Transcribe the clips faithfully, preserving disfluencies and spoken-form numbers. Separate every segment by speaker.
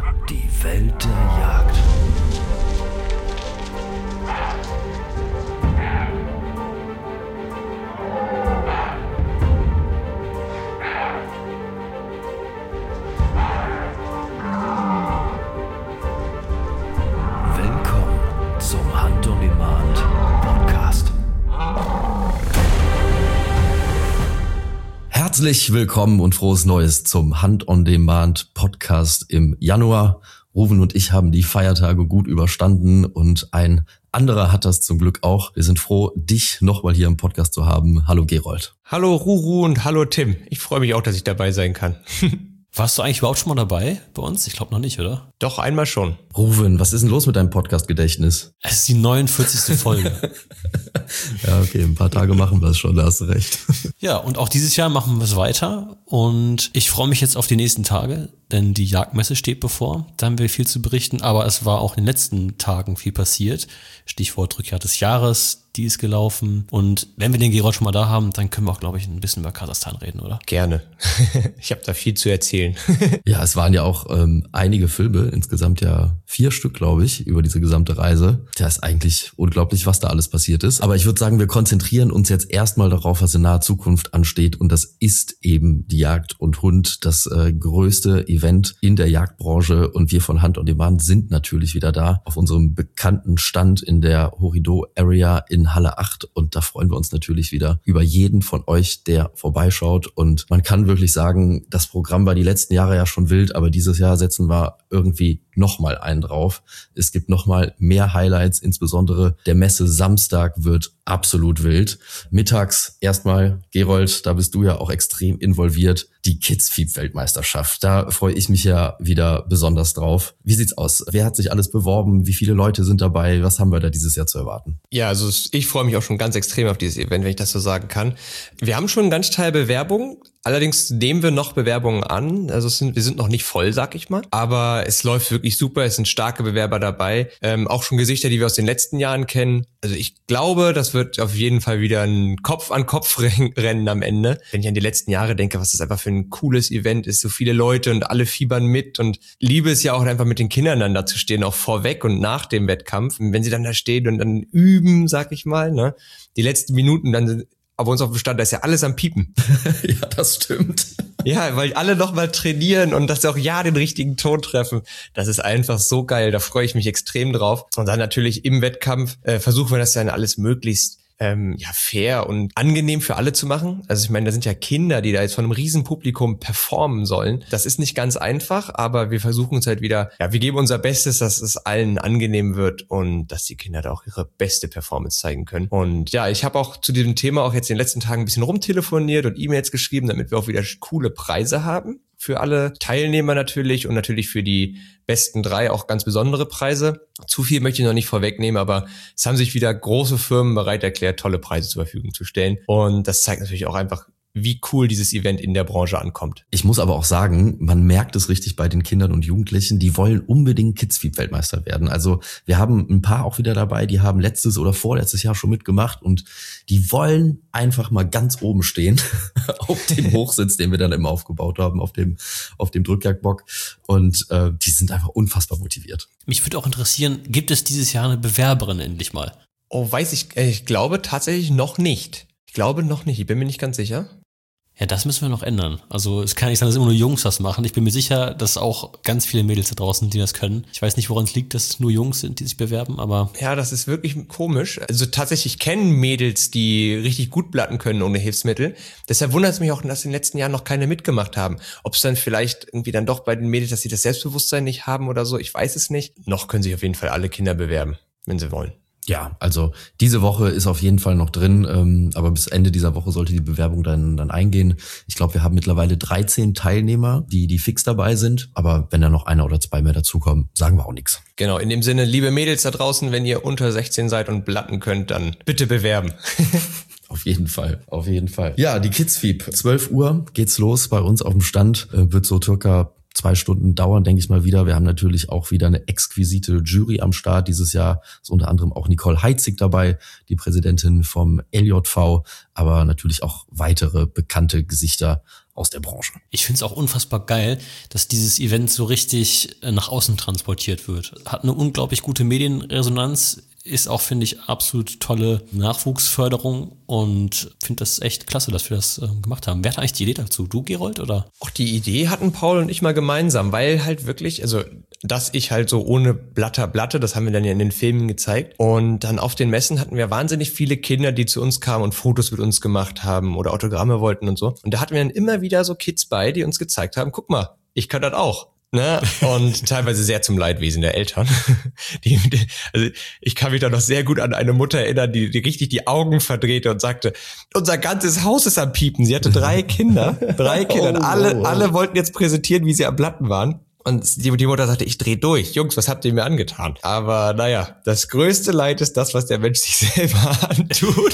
Speaker 1: Die Welt der Jagd. Willkommen zum Hunt on Demand Podcast. Herzlich willkommen und frohes Neues zum Hunt on Demand Podcast im Januar. Ruven und ich haben die Feiertage gut überstanden und ein anderer hat das zum Glück auch. Wir sind froh, dich nochmal hier im Podcast zu haben. Hallo Gerold.
Speaker 2: Hallo Ruru und hallo Tim. Ich freue mich auch, dass ich dabei sein kann.
Speaker 3: Warst du eigentlich überhaupt schon mal dabei bei uns? Ich glaube noch nicht, oder?
Speaker 2: Doch, einmal schon.
Speaker 1: Ruven, was ist denn los mit deinem Podcast-Gedächtnis?
Speaker 3: Es ist die neunundvierzigste Folge.
Speaker 1: Ja, okay, ein paar Tage machen wir es schon, da hast du recht.
Speaker 3: Ja, und auch dieses Jahr machen wir es weiter und ich freue mich jetzt auf die nächsten Tage, denn die Jagdmesse steht bevor. Da haben wir viel zu berichten, aber es war auch in den letzten Tagen viel passiert. Stichwort Rückjahr des Jahres, die ist gelaufen. Und wenn wir den Gerold schon mal da haben, dann können wir auch, glaube ich, ein bisschen über Kasachstan reden, oder?
Speaker 2: Gerne. Ich habe da viel zu erzählen.
Speaker 1: Ja, es waren ja auch ähm, einige Filme, insgesamt ja vier Stück, glaube ich, über diese gesamte Reise. Ja, ist eigentlich unglaublich, was da alles passiert ist. Aber ich würde sagen, wir konzentrieren uns jetzt erstmal darauf, was in naher Zukunft ansteht. Und das ist eben die Jagd und Hund, das äh, größte Event in der Jagdbranche. Und wir von Hunt on Demand sind natürlich wieder da auf unserem bekannten Stand in der Horido Area in Halle acht. Und da freuen wir uns natürlich wieder über jeden von euch, der vorbeischaut. Und man kann wirklich sagen, das Programm war die letzten Jahre ja schon wild, aber dieses Jahr setzen wir irgendwie nochmal einen drauf. Es gibt nochmal mehr Highlights, insbesondere der Messe Samstag wird absolut wild. Mittags erstmal, Gerold, da bist du ja auch extrem involviert, die Kitzfieb-Weltmeisterschaft. Da freue ich mich ja wieder besonders drauf. Wie sieht's aus? Wer hat sich alles beworben? Wie viele Leute sind dabei? Was haben wir da dieses Jahr zu erwarten?
Speaker 2: Ja, also ich freue mich auch schon ganz extrem auf dieses Event, wenn ich das so sagen kann. Wir haben schon einen ganz Teil Bewerbungen. Allerdings nehmen wir noch Bewerbungen an. Also es sind, wir sind noch nicht voll, sag ich mal. Aber es läuft wirklich super. Es sind starke Bewerber dabei. Ähm, auch schon Gesichter, die wir aus den letzten Jahren kennen. Also ich glaube, das wird auf jeden Fall wieder ein Kopf-an-Kopf-Rennen am Ende. Wenn ich an die letzten Jahre denke, was das einfach für ein cooles Event ist. So viele Leute und alle fiebern mit. Und liebe es ja auch einfach mit den Kindern dann da zu stehen, auch vorweg und nach dem Wettkampf. Und wenn sie dann da stehen und dann üben, sag ich mal, ne, die letzten Minuten dann aber uns auf dem Stand, da ist ja alles am Piepen.
Speaker 1: Ja, das stimmt.
Speaker 2: Ja, weil alle noch mal trainieren und dass sie auch ja den richtigen Ton treffen. Das ist einfach so geil, da freue ich mich extrem drauf. Und dann natürlich im Wettkampf äh, versuchen wir das dann alles möglichst ähm, ja fair und angenehm für alle zu machen. Also ich meine, da sind ja Kinder, die da jetzt von einem riesen Publikum performen sollen. Das ist nicht ganz einfach, aber wir versuchen es halt wieder, ja, wir geben unser Bestes, dass es allen angenehm wird und dass die Kinder da auch ihre beste Performance zeigen können. Und ja, ich habe auch zu diesem Thema auch jetzt in den letzten Tagen ein bisschen rumtelefoniert und E-Mails geschrieben, damit wir auch wieder coole Preise haben. Für alle Teilnehmer natürlich und natürlich für die besten drei auch ganz besondere Preise. Zu viel möchte ich noch nicht vorwegnehmen, aber es haben sich wieder große Firmen bereit erklärt, tolle Preise zur Verfügung zu stellen. Und das zeigt natürlich auch einfach, wie cool dieses Event in der Branche ankommt.
Speaker 1: Ich muss aber auch sagen, man merkt es richtig bei den Kindern und Jugendlichen, die wollen unbedingt Kitzfieb-Weltmeister werden. Also wir haben ein paar auch wieder dabei, die haben letztes oder vorletztes Jahr schon mitgemacht und die wollen einfach mal ganz oben stehen auf dem Hochsitz, den wir dann immer aufgebaut haben, auf dem auf dem Drückjagdbock und äh, die sind einfach unfassbar motiviert.
Speaker 3: Mich würde auch interessieren, gibt es dieses Jahr eine Bewerberin endlich mal?
Speaker 2: Oh, weiß ich, ich glaube tatsächlich noch nicht. Ich glaube noch nicht, ich bin mir nicht ganz sicher.
Speaker 3: Ja, das müssen wir noch ändern. Also es kann nicht sein, dass immer nur Jungs das machen. Ich bin mir sicher, dass auch ganz viele Mädels da draußen, die das können. Ich weiß nicht, woran es liegt, dass es nur Jungs sind, die sich bewerben, aber...
Speaker 2: Ja, das ist wirklich komisch. Also tatsächlich kennen Mädels, die richtig gut blatten können ohne Hilfsmittel. Deshalb wundert es mich auch, dass in den letzten Jahren noch keine mitgemacht haben. Ob es dann vielleicht irgendwie dann doch bei den Mädels, dass sie das Selbstbewusstsein nicht haben oder so, ich weiß es nicht. Noch können sich auf jeden Fall alle Kinder bewerben, wenn sie wollen.
Speaker 1: Ja, also diese Woche ist auf jeden Fall noch drin, ähm, aber bis Ende dieser Woche sollte die Bewerbung dann dann eingehen. Ich glaube, wir haben mittlerweile dreizehn Teilnehmer, die die fix dabei sind, aber wenn da noch einer oder zwei mehr dazukommen, sagen wir auch nichts.
Speaker 2: Genau, in dem Sinne, liebe Mädels da draußen, wenn ihr unter sechzehn seid und blatten könnt, dann bitte bewerben.
Speaker 1: Auf jeden Fall, auf jeden Fall. Ja, die Kitzfieb, zwölf Uhr geht's los bei uns auf dem Stand, äh, wird so circa zwei Stunden dauern, denke ich mal wieder. Wir haben natürlich auch wieder eine exquisite Jury am Start dieses Jahr. Ist unter anderem auch Nicole Heitzig dabei, die Präsidentin vom L J V, aber natürlich auch weitere bekannte Gesichter aus der Branche.
Speaker 3: Ich finde es auch unfassbar geil, dass dieses Event so richtig nach außen transportiert wird. Hat eine unglaublich gute Medienresonanz, ist auch, finde ich, absolut tolle Nachwuchsförderung und finde das echt klasse, dass wir das äh, gemacht haben. Wer hat eigentlich die Idee dazu? Du, Gerold, oder?
Speaker 2: Auch die Idee hatten Paul und ich mal gemeinsam, weil halt wirklich, also dass ich halt so ohne Blatter Blatte, das haben wir dann ja in den Filmen gezeigt, und dann auf den Messen hatten wir wahnsinnig viele Kinder, die zu uns kamen und Fotos mit uns gemacht haben oder Autogramme wollten und so. Und da hatten wir dann immer wieder so Kids bei, die uns gezeigt haben, guck mal, ich kann das auch. Ne? Und teilweise sehr zum Leidwesen der Eltern. Die, die, also ich kann mich da noch sehr gut an eine Mutter erinnern, die, die richtig die Augen verdrehte und sagte, unser ganzes Haus ist am Piepen. Sie hatte drei Kinder, drei Kinder. Und alle, alle wollten jetzt präsentieren, wie sie am Platten waren. Und die, die Mutter sagte, ich dreh durch. Jungs, was habt ihr mir angetan? Aber naja, das größte Leid ist das, was der Mensch sich selber antut.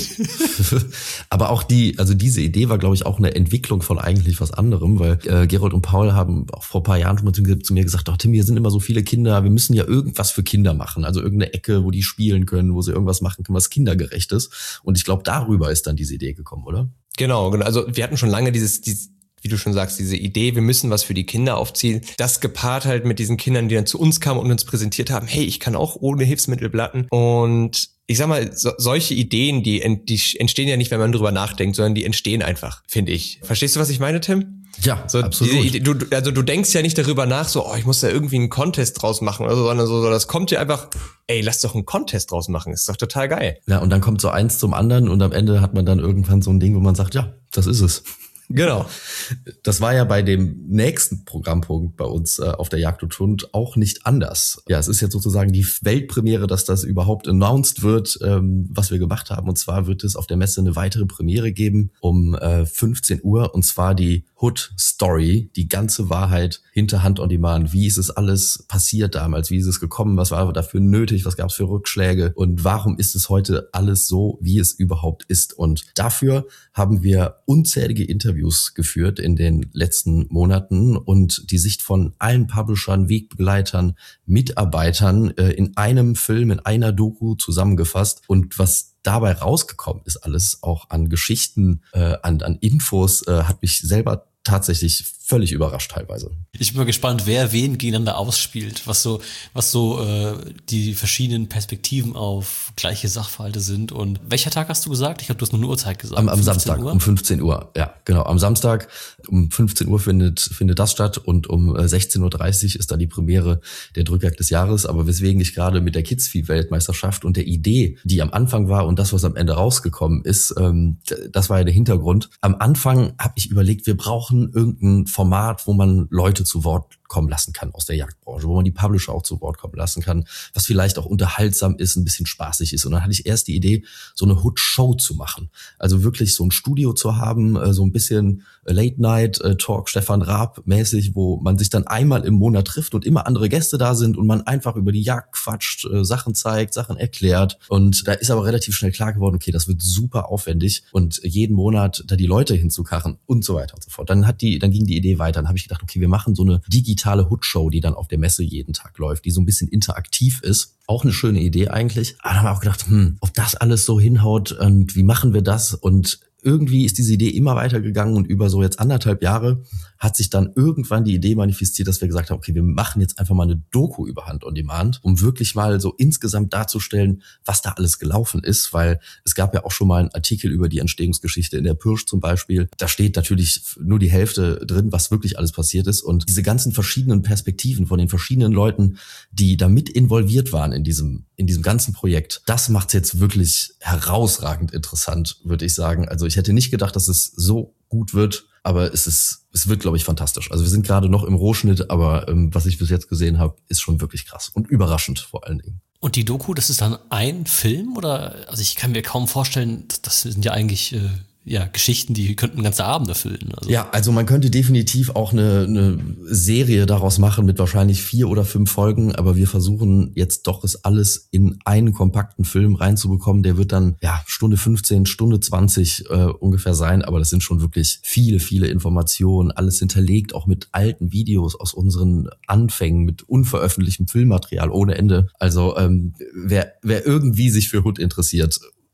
Speaker 1: Aber auch die, also diese Idee war, glaube ich, auch eine Entwicklung von eigentlich was anderem, weil äh, Gerold und Paul haben auch vor ein paar Jahren schon mal zu, zu mir gesagt, ach Tim, hier sind immer so viele Kinder, wir müssen ja irgendwas für Kinder machen. Also irgendeine Ecke, wo die spielen können, wo sie irgendwas machen können, was kindergerecht ist. Und ich glaube, darüber ist dann diese Idee gekommen, oder?
Speaker 2: Genau, genau. Also wir hatten schon lange dieses, dieses wie du schon sagst, diese Idee, wir müssen was für die Kinder aufziehen, das gepaart halt mit diesen Kindern, die dann zu uns kamen und uns präsentiert haben, hey, ich kann auch ohne Hilfsmittel blatten. Und ich sag mal, so, solche Ideen, die, die entstehen ja nicht, wenn man drüber nachdenkt, sondern die entstehen einfach, finde ich. Verstehst du, was ich meine, Tim?
Speaker 1: Ja,
Speaker 2: so,
Speaker 1: absolut.
Speaker 2: Diese Idee, du, also du denkst ja nicht darüber nach, so, oh, ich muss da irgendwie einen Contest draus machen oder so, sondern so, so das kommt dir einfach, ey, lass doch einen Contest draus machen, ist doch total geil.
Speaker 1: Ja, und dann kommt so eins zum anderen und am Ende hat man dann irgendwann so ein Ding, wo man sagt, ja, das ist es.
Speaker 2: Genau.
Speaker 1: Das war ja bei dem nächsten Programmpunkt bei uns äh, auf der Jagd und Hund auch nicht anders. Ja, es ist jetzt sozusagen die Weltpremiere, dass das überhaupt announced wird, ähm, was wir gemacht haben. Und zwar wird es auf der Messe eine weitere Premiere geben um äh, fünfzehn Uhr. Und zwar die Hood Story, die ganze Wahrheit hinter Hunt on Demand. Wie ist es alles passiert damals? Wie ist es gekommen? Was war dafür nötig? Was gab es für Rückschläge? Und warum ist es heute alles so, wie es überhaupt ist? Und dafür haben wir unzählige Interviews geführt in den letzten Monaten und die Sicht von allen Publishern, Wegbegleitern, Mitarbeitern äh, in einem Film, in einer Doku zusammengefasst. Und was dabei rausgekommen ist, alles auch an Geschichten, äh, an, an Infos, äh, hat mich selber tatsächlich völlig überrascht teilweise.
Speaker 3: Ich bin mal gespannt, wer wen gegeneinander ausspielt, was so was so äh, die verschiedenen Perspektiven auf gleiche Sachverhalte sind. Und welcher Tag hast du gesagt? Ich glaube, du hast nur eine Uhrzeit gesagt.
Speaker 1: Am, am Samstag Uhr? um fünfzehn Uhr. Ja, genau. Am Samstag um fünfzehn Uhr findet findet das statt und um sechzehn Uhr dreißig ist dann die Premiere der Drückjagd des Jahres. Aber weswegen ich gerade mit der Kidsfeed-Weltmeisterschaft und der Idee, die am Anfang war und das, was am Ende rausgekommen ist, ähm, das war ja der Hintergrund. Am Anfang habe ich überlegt, wir brauchen irgendein Format, wo man Leute zu Wort kommen lassen kann aus der Jagdbranche, wo man die Publisher auch zu Wort kommen lassen kann, was vielleicht auch unterhaltsam ist, ein bisschen spaßig ist. Und dann hatte ich erst die Idee, so eine Hood-Show zu machen. Also wirklich so ein Studio zu haben, so ein bisschen Late-Night-Talk, Stefan Raab mäßig, wo man sich dann einmal im Monat trifft und immer andere Gäste da sind und man einfach über die Jagd quatscht, Sachen zeigt, Sachen erklärt. Und da ist aber relativ schnell klar geworden, okay, das wird super aufwendig und jeden Monat da die Leute hinzukarren und so weiter und so fort. Dann hat die, dann ging die Idee weiter. Dann habe ich gedacht, okay, wir machen so eine digitale Hood-Show, die dann auf der Messe jeden Tag läuft, die so ein bisschen interaktiv ist. Auch eine schöne Idee eigentlich. Aber dann haben wir auch gedacht, hm, ob das alles so hinhaut und wie machen wir das? Und irgendwie ist diese Idee immer weitergegangen und über so jetzt anderthalb Jahre hat sich dann irgendwann die Idee manifestiert, dass wir gesagt haben, okay, wir machen jetzt einfach mal eine Doku über Hunt on Demand, um wirklich mal so insgesamt darzustellen, was da alles gelaufen ist, weil es gab ja auch schon mal einen Artikel über die Entstehungsgeschichte in der Pirsch zum Beispiel. Da steht natürlich nur die Hälfte drin, was wirklich alles passiert ist und diese ganzen verschiedenen Perspektiven von den verschiedenen Leuten, die da mit involviert waren in diesem in diesem ganzen Projekt, das macht's jetzt wirklich herausragend interessant, würde ich sagen. Also ich hätte nicht gedacht, dass es so gut wird, aber es ist, es wird, glaube ich, fantastisch. Also wir sind gerade noch im Rohschnitt, aber ähm, was ich bis jetzt gesehen habe, ist schon wirklich krass und überraschend vor allen Dingen.
Speaker 3: Und die Doku, das ist dann ein Film oder? Also ich kann mir kaum vorstellen, das sind ja eigentlich äh, ja Geschichten, die könnten ganze Abende füllen. Also.
Speaker 1: Ja, also man könnte definitiv auch eine, eine Serie daraus machen mit wahrscheinlich vier oder fünf Folgen, aber wir versuchen jetzt doch es alles in einen kompakten Film reinzubekommen. Der wird dann ja Stunde fünfzehn, Stunde zwanzig äh, ungefähr sein, aber das sind schon wirklich viele, viele Informationen, alles hinterlegt, auch mit alten Videos aus unseren Anfängen, mit unveröffentlichtem Filmmaterial ohne Ende. Also ähm, wer, wer irgendwie sich für Hood interessiert,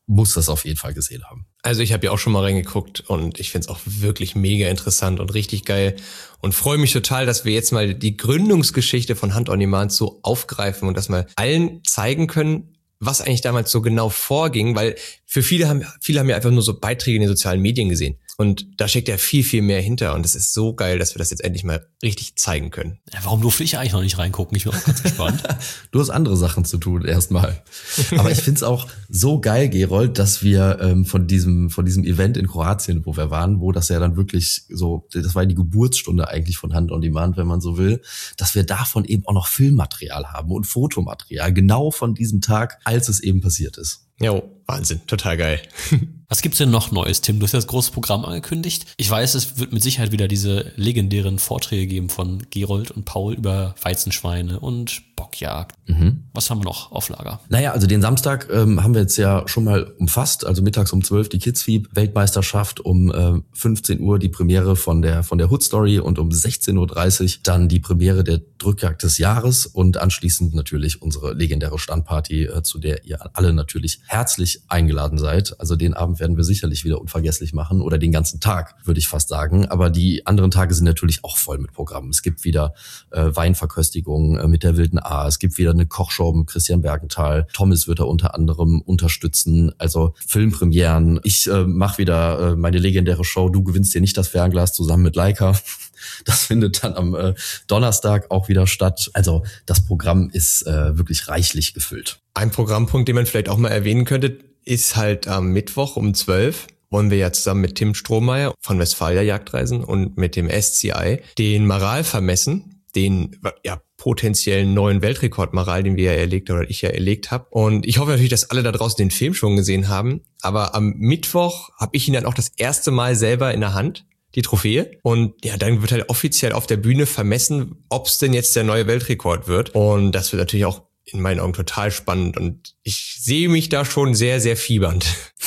Speaker 1: muss das auf jeden Fall gesehen haben.
Speaker 2: Also ich habe ja auch schon mal reingeguckt und ich finde es auch wirklich mega interessant und richtig geil und freue mich total, dass wir jetzt mal die Gründungsgeschichte von Hunt on Demand so aufgreifen und das mal allen zeigen können, was eigentlich damals so genau vorging, weil für viele haben viele haben ja einfach nur so Beiträge in den sozialen Medien gesehen. Und da steckt ja viel, viel mehr hinter. Und es ist so geil, dass wir das jetzt endlich mal richtig zeigen können.
Speaker 3: Ja, warum durfte ich eigentlich noch nicht reingucken? Ich bin auch ganz gespannt.
Speaker 1: Du hast andere Sachen zu tun erstmal. Aber ich find's auch so geil, Gerold, dass wir ähm, von diesem von diesem Event in Kroatien, wo wir waren, wo das ja dann wirklich so, das war die Geburtsstunde eigentlich von Hunt on Demand, wenn man so will, dass wir davon eben auch noch Filmmaterial haben und Fotomaterial, genau von diesem Tag, als es eben passiert ist.
Speaker 2: Jo, Wahnsinn, total geil.
Speaker 3: Was gibt's denn noch Neues, Tim? Du hast ja das große Programm angekündigt. Ich weiß, es wird mit Sicherheit wieder diese legendären Vorträge geben von Gerold und Paul über Weizenschweine und Bockjagd. Mhm. Was haben wir noch auf Lager?
Speaker 1: Naja, also den Samstag ähm, haben wir jetzt ja schon mal umfasst. Also mittags um zwölf die Kidsfeed-Weltmeisterschaft, um äh, fünfzehn Uhr die Premiere von der von der Hood Story und um sechzehn Uhr dreißig dann die Premiere der Drückjagd des Jahres und anschließend natürlich unsere legendäre Standparty, äh, zu der ihr alle natürlich herzlich eingeladen seid. Also den Abend werden wir sicherlich wieder unvergesslich machen oder den ganzen Tag, würde ich fast sagen. Aber die anderen Tage sind natürlich auch voll mit Programmen. Es gibt wieder äh, Weinverköstigung äh, mit der wilden A. Es gibt wieder eine Kochshow mit Christian Bergenthal. Thomas wird da unter anderem unterstützen. Also Filmpremieren. Ich äh, mache wieder äh, meine legendäre Show Du gewinnst dir nicht das Fernglas zusammen mit Leica. Das findet dann am äh, Donnerstag auch wieder statt. Also das Programm ist äh, wirklich reichlich gefüllt.
Speaker 2: Ein Programmpunkt, den man vielleicht auch mal erwähnen könnte, ist halt am Mittwoch um zwölf wollen wir ja zusammen mit Tim Strohmeier von Westfalia Jagdreisen und mit dem S C I den Maral vermessen, den ja potenziellen neuen Weltrekord Maral, den wir ja erlegt oder ich ja erlegt habe. Und ich hoffe natürlich, dass alle da draußen den Film schon gesehen haben. Aber am Mittwoch habe ich ihn dann auch das erste Mal selber in der Hand, die Trophäe. Und ja, dann wird halt offiziell auf der Bühne vermessen, ob es denn jetzt der neue Weltrekord wird. Und das wird natürlich auch in meinen Augen total spannend und ich sehe mich da schon sehr, sehr fiebernd.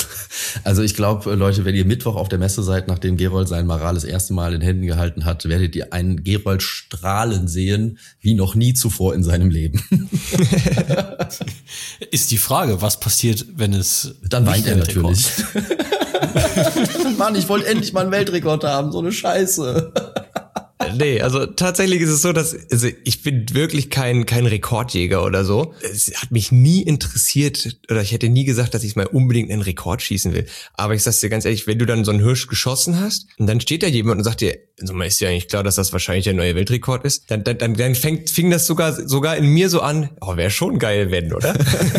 Speaker 1: Also ich glaube, Leute, wenn ihr Mittwoch auf der Messe seid, nachdem Gerold sein Maral das erste Mal in Händen gehalten hat, werdet ihr einen Gerold strahlen sehen, wie noch nie zuvor in seinem Leben.
Speaker 3: Ist die Frage, was passiert, wenn es...
Speaker 1: Dann weint er natürlich. Mann, ich wollte endlich mal einen Weltrekord haben, so eine Scheiße.
Speaker 2: Nee, also tatsächlich ist es so, dass also ich bin wirklich kein kein Rekordjäger oder so. Es hat mich nie interessiert oder ich hätte nie gesagt, dass ich mal unbedingt einen Rekord schießen will. Aber ich sag's dir ganz ehrlich, wenn du dann so einen Hirsch geschossen hast und dann steht da jemand und sagt dir, also ist ja eigentlich klar, dass das wahrscheinlich der neue Weltrekord ist, dann dann dann, dann fängt fing das sogar sogar in mir so an, oh, wäre schon geil, wenn, oder?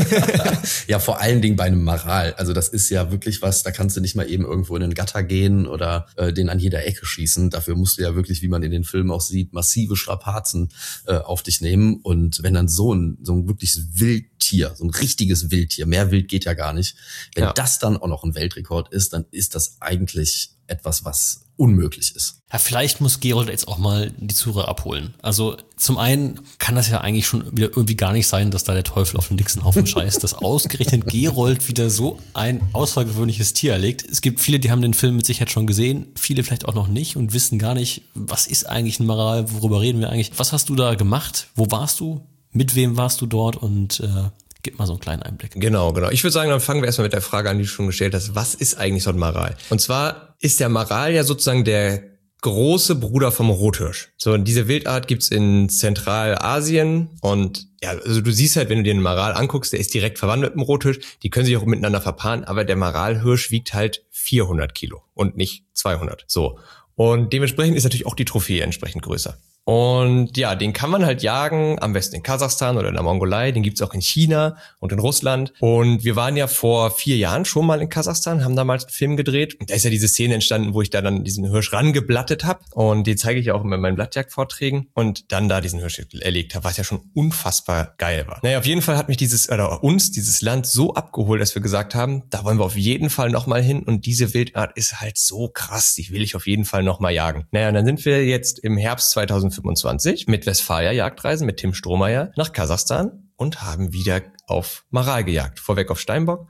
Speaker 1: Ja, vor allen Dingen bei einem Maral. Also das ist ja wirklich was, da kannst du nicht mal eben irgendwo in den Gatter gehen oder äh, den an jeder Ecke schießen. Dafür musst du ja wirklich, wie man in den Film auch sieht, massive Strapazen äh, auf dich nehmen. Und wenn dann so ein so ein wirkliches Wildtier, so ein richtiges Wildtier, mehr Wild geht ja gar nicht, wenn ja. das dann auch noch ein Weltrekord ist, dann ist das eigentlich etwas, was unmöglich ist.
Speaker 3: Ja, vielleicht muss Gerold jetzt auch mal die Zuhörer abholen. Also zum einen kann das ja eigentlich schon wieder irgendwie gar nicht sein, dass da der Teufel auf den dicksten Haufen scheißt, dass ausgerechnet Gerold wieder so ein außergewöhnliches Tier erlegt. Es gibt viele, die haben den Film mit Sicherheit schon gesehen, viele vielleicht auch noch nicht und wissen gar nicht, was ist eigentlich ein Maral, worüber reden wir eigentlich. Was hast du da gemacht? Wo warst du? Mit wem warst du dort? Und äh, gib mal so einen kleinen Einblick.
Speaker 2: Genau, genau. Ich würde sagen, dann fangen wir erstmal mit der Frage an, die du schon gestellt hast. Was ist eigentlich so ein Maral? Und zwar ist der Maral ja sozusagen der große Bruder vom Rothirsch. So, und diese Wildart gibt's in Zentralasien und ja, also du siehst halt, wenn du dir einen Maral anguckst, der ist direkt verwandt mit dem Rothirsch. Die können sich auch miteinander verpaaren, aber der Maralhirsch wiegt halt vierhundert Kilo und nicht zweihundert. So. Und dementsprechend ist natürlich auch die Trophäe entsprechend größer. Und ja, den kann man halt jagen, am besten in Kasachstan oder in der Mongolei. Den gibt's auch in China und in Russland. Und wir waren ja vor vier Jahren schon mal in Kasachstan, haben damals einen Film gedreht. Und da ist ja diese Szene entstanden, wo ich da dann diesen Hirsch rangeblattet habe. Und die zeige ich auch immer in meinen Blattjagdvorträgen. Und dann da diesen Hirsch erlegt habe, was ja schon unfassbar geil war. Naja, auf jeden Fall hat mich dieses, oder uns, dieses Land so abgeholt, dass wir gesagt haben, da wollen wir auf jeden Fall nochmal hin. Und diese Wildart ist halt so krass, die will ich auf jeden Fall nochmal jagen. Naja, und dann sind wir jetzt im Herbst zweitausendfünfundzwanzig mit Westfalia Jagdreisen, mit Tim Strohmeier nach Kasachstan und haben wieder auf Maral gejagt, vorweg auf Steinbock.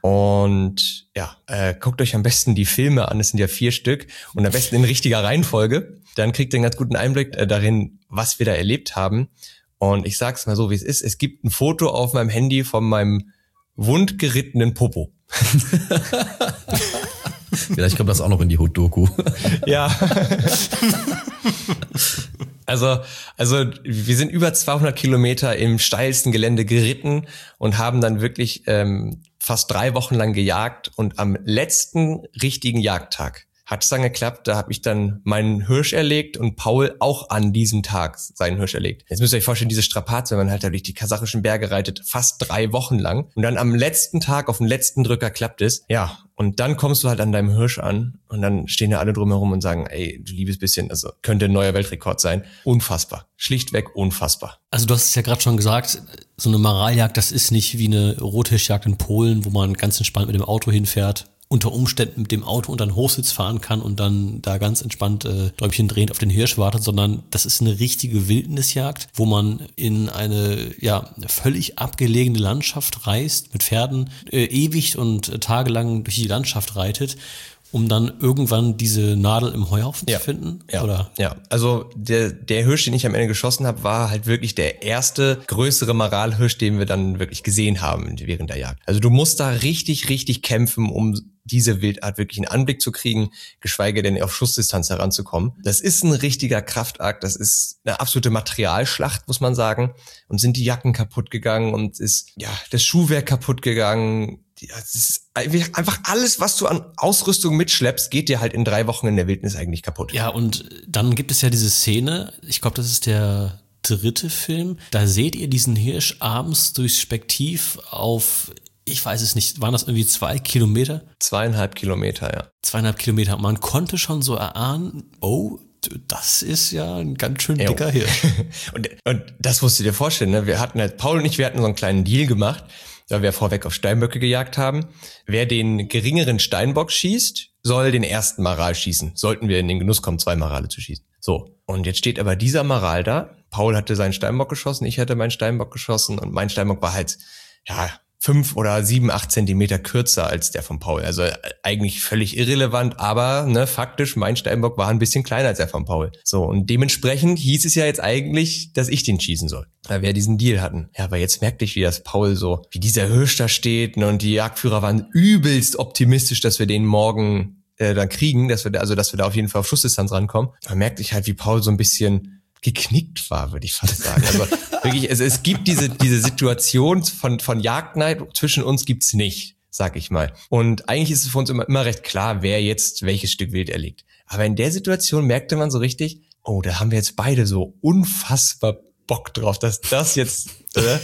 Speaker 2: Und ja, äh, guckt euch am besten die Filme an, es sind ja vier Stück und am besten in richtiger Reihenfolge. Dann kriegt ihr einen ganz guten Einblick äh, darin, was wir da erlebt haben. Und ich sag's mal so, wie es ist. Es gibt ein Foto auf meinem Handy von meinem wundgerittenen Popo.
Speaker 1: Vielleicht kommt das auch noch in die Hut-Doku.
Speaker 2: Ja. Also, also wir sind über zweihundert Kilometer im steilsten Gelände geritten und haben dann wirklich ähm, fast drei Wochen lang gejagt. Und am letzten richtigen Jagdtag hat es dann geklappt. Da habe ich dann meinen Hirsch erlegt und Paul auch an diesem Tag seinen Hirsch erlegt. Jetzt müsst ihr euch vorstellen, diese Strapaze, wenn man halt da durch die kasachischen Berge reitet, fast drei Wochen lang. Und dann am letzten Tag, auf den letzten Drücker klappt es. Ja, und dann kommst du halt an deinem Hirsch an und dann stehen ja alle drumherum und sagen, ey, du liebes bisschen, also könnte ein neuer Weltrekord sein. Unfassbar. Schlichtweg unfassbar.
Speaker 3: Also du hast es ja gerade schon gesagt, so eine Maraljagd, das ist nicht wie eine Rothirschjagd in Polen, wo man ganz entspannt mit dem Auto hinfährt, unter Umständen mit dem Auto unter den Hochsitz fahren kann und dann da ganz entspannt äh, Däumchen drehend auf den Hirsch wartet, sondern das ist eine richtige Wildnisjagd, wo man in eine ja völlig abgelegene Landschaft reist, mit Pferden äh, ewig und äh, tagelang durch die Landschaft reitet, um dann irgendwann diese Nadel im Heuhaufen
Speaker 2: ja.
Speaker 3: zu finden?
Speaker 2: Ja,
Speaker 3: oder?
Speaker 2: ja. Also der der Hirsch, den ich am Ende geschossen habe, war halt wirklich der erste größere Maralhirsch, den wir dann wirklich gesehen haben während der Jagd. Also du musst da richtig, richtig kämpfen, um diese Wildart wirklich in Anblick zu kriegen, geschweige denn auf Schussdistanz heranzukommen. Das ist ein richtiger Kraftakt, das ist eine absolute Materialschlacht, muss man sagen. Und sind die Jacken kaputt gegangen und ist ja das Schuhwerk kaputt gegangen. Ja, es ist einfach alles, was du an Ausrüstung mitschleppst, geht dir halt in drei Wochen in der Wildnis eigentlich kaputt.
Speaker 3: Ja, und dann gibt es ja diese Szene, ich glaube, das ist der dritte Film, da seht ihr diesen Hirsch abends durchs Spektiv auf, ich weiß es nicht, waren das irgendwie zwei Kilometer?
Speaker 2: Zweieinhalb Kilometer, ja.
Speaker 3: Zweieinhalb Kilometer. Man konnte schon so erahnen, oh, das ist ja ein ganz schön
Speaker 2: Jo.
Speaker 3: dicker Hirsch.
Speaker 2: und, und das musst du dir vorstellen, ne? Wir hatten halt, Paul und ich, wir hatten so einen kleinen Deal gemacht, da wir vorweg auf Steinböcke gejagt haben. Wer den geringeren Steinbock schießt, soll den ersten Maral schießen. Sollten wir in den Genuss kommen, zwei Marale zu schießen. So. Und jetzt steht aber dieser Maral da. Paul hatte seinen Steinbock geschossen, ich hatte meinen Steinbock geschossen und mein Steinbock war halt, ja, fünf oder sieben, acht Zentimeter kürzer als der von Paul. Also eigentlich völlig irrelevant, aber ne, faktisch, mein Steinbock war ein bisschen kleiner als der von Paul. So, und dementsprechend hieß es ja jetzt eigentlich, dass ich den schießen soll, weil wir diesen Deal hatten. Ja, aber jetzt merkte ich, wie das Paul so, wie dieser Hirsch da steht, ne, und die Jagdführer waren übelst optimistisch, dass wir den morgen äh, dann kriegen, dass wir da, also dass wir da auf jeden Fall auf Schussdistanz rankommen. Da merkte ich halt, wie Paul so ein bisschen geknickt war, würde ich fast sagen. Also wirklich, es, es gibt diese diese Situation von von Jagdneid zwischen uns gibt's nicht, sag ich mal. Und eigentlich ist es für uns immer immer recht klar, wer jetzt welches Stück Wild erlegt. Aber in der Situation merkte man so richtig, oh, da haben wir jetzt beide so unfassbar Bock drauf, dass das jetzt, äh,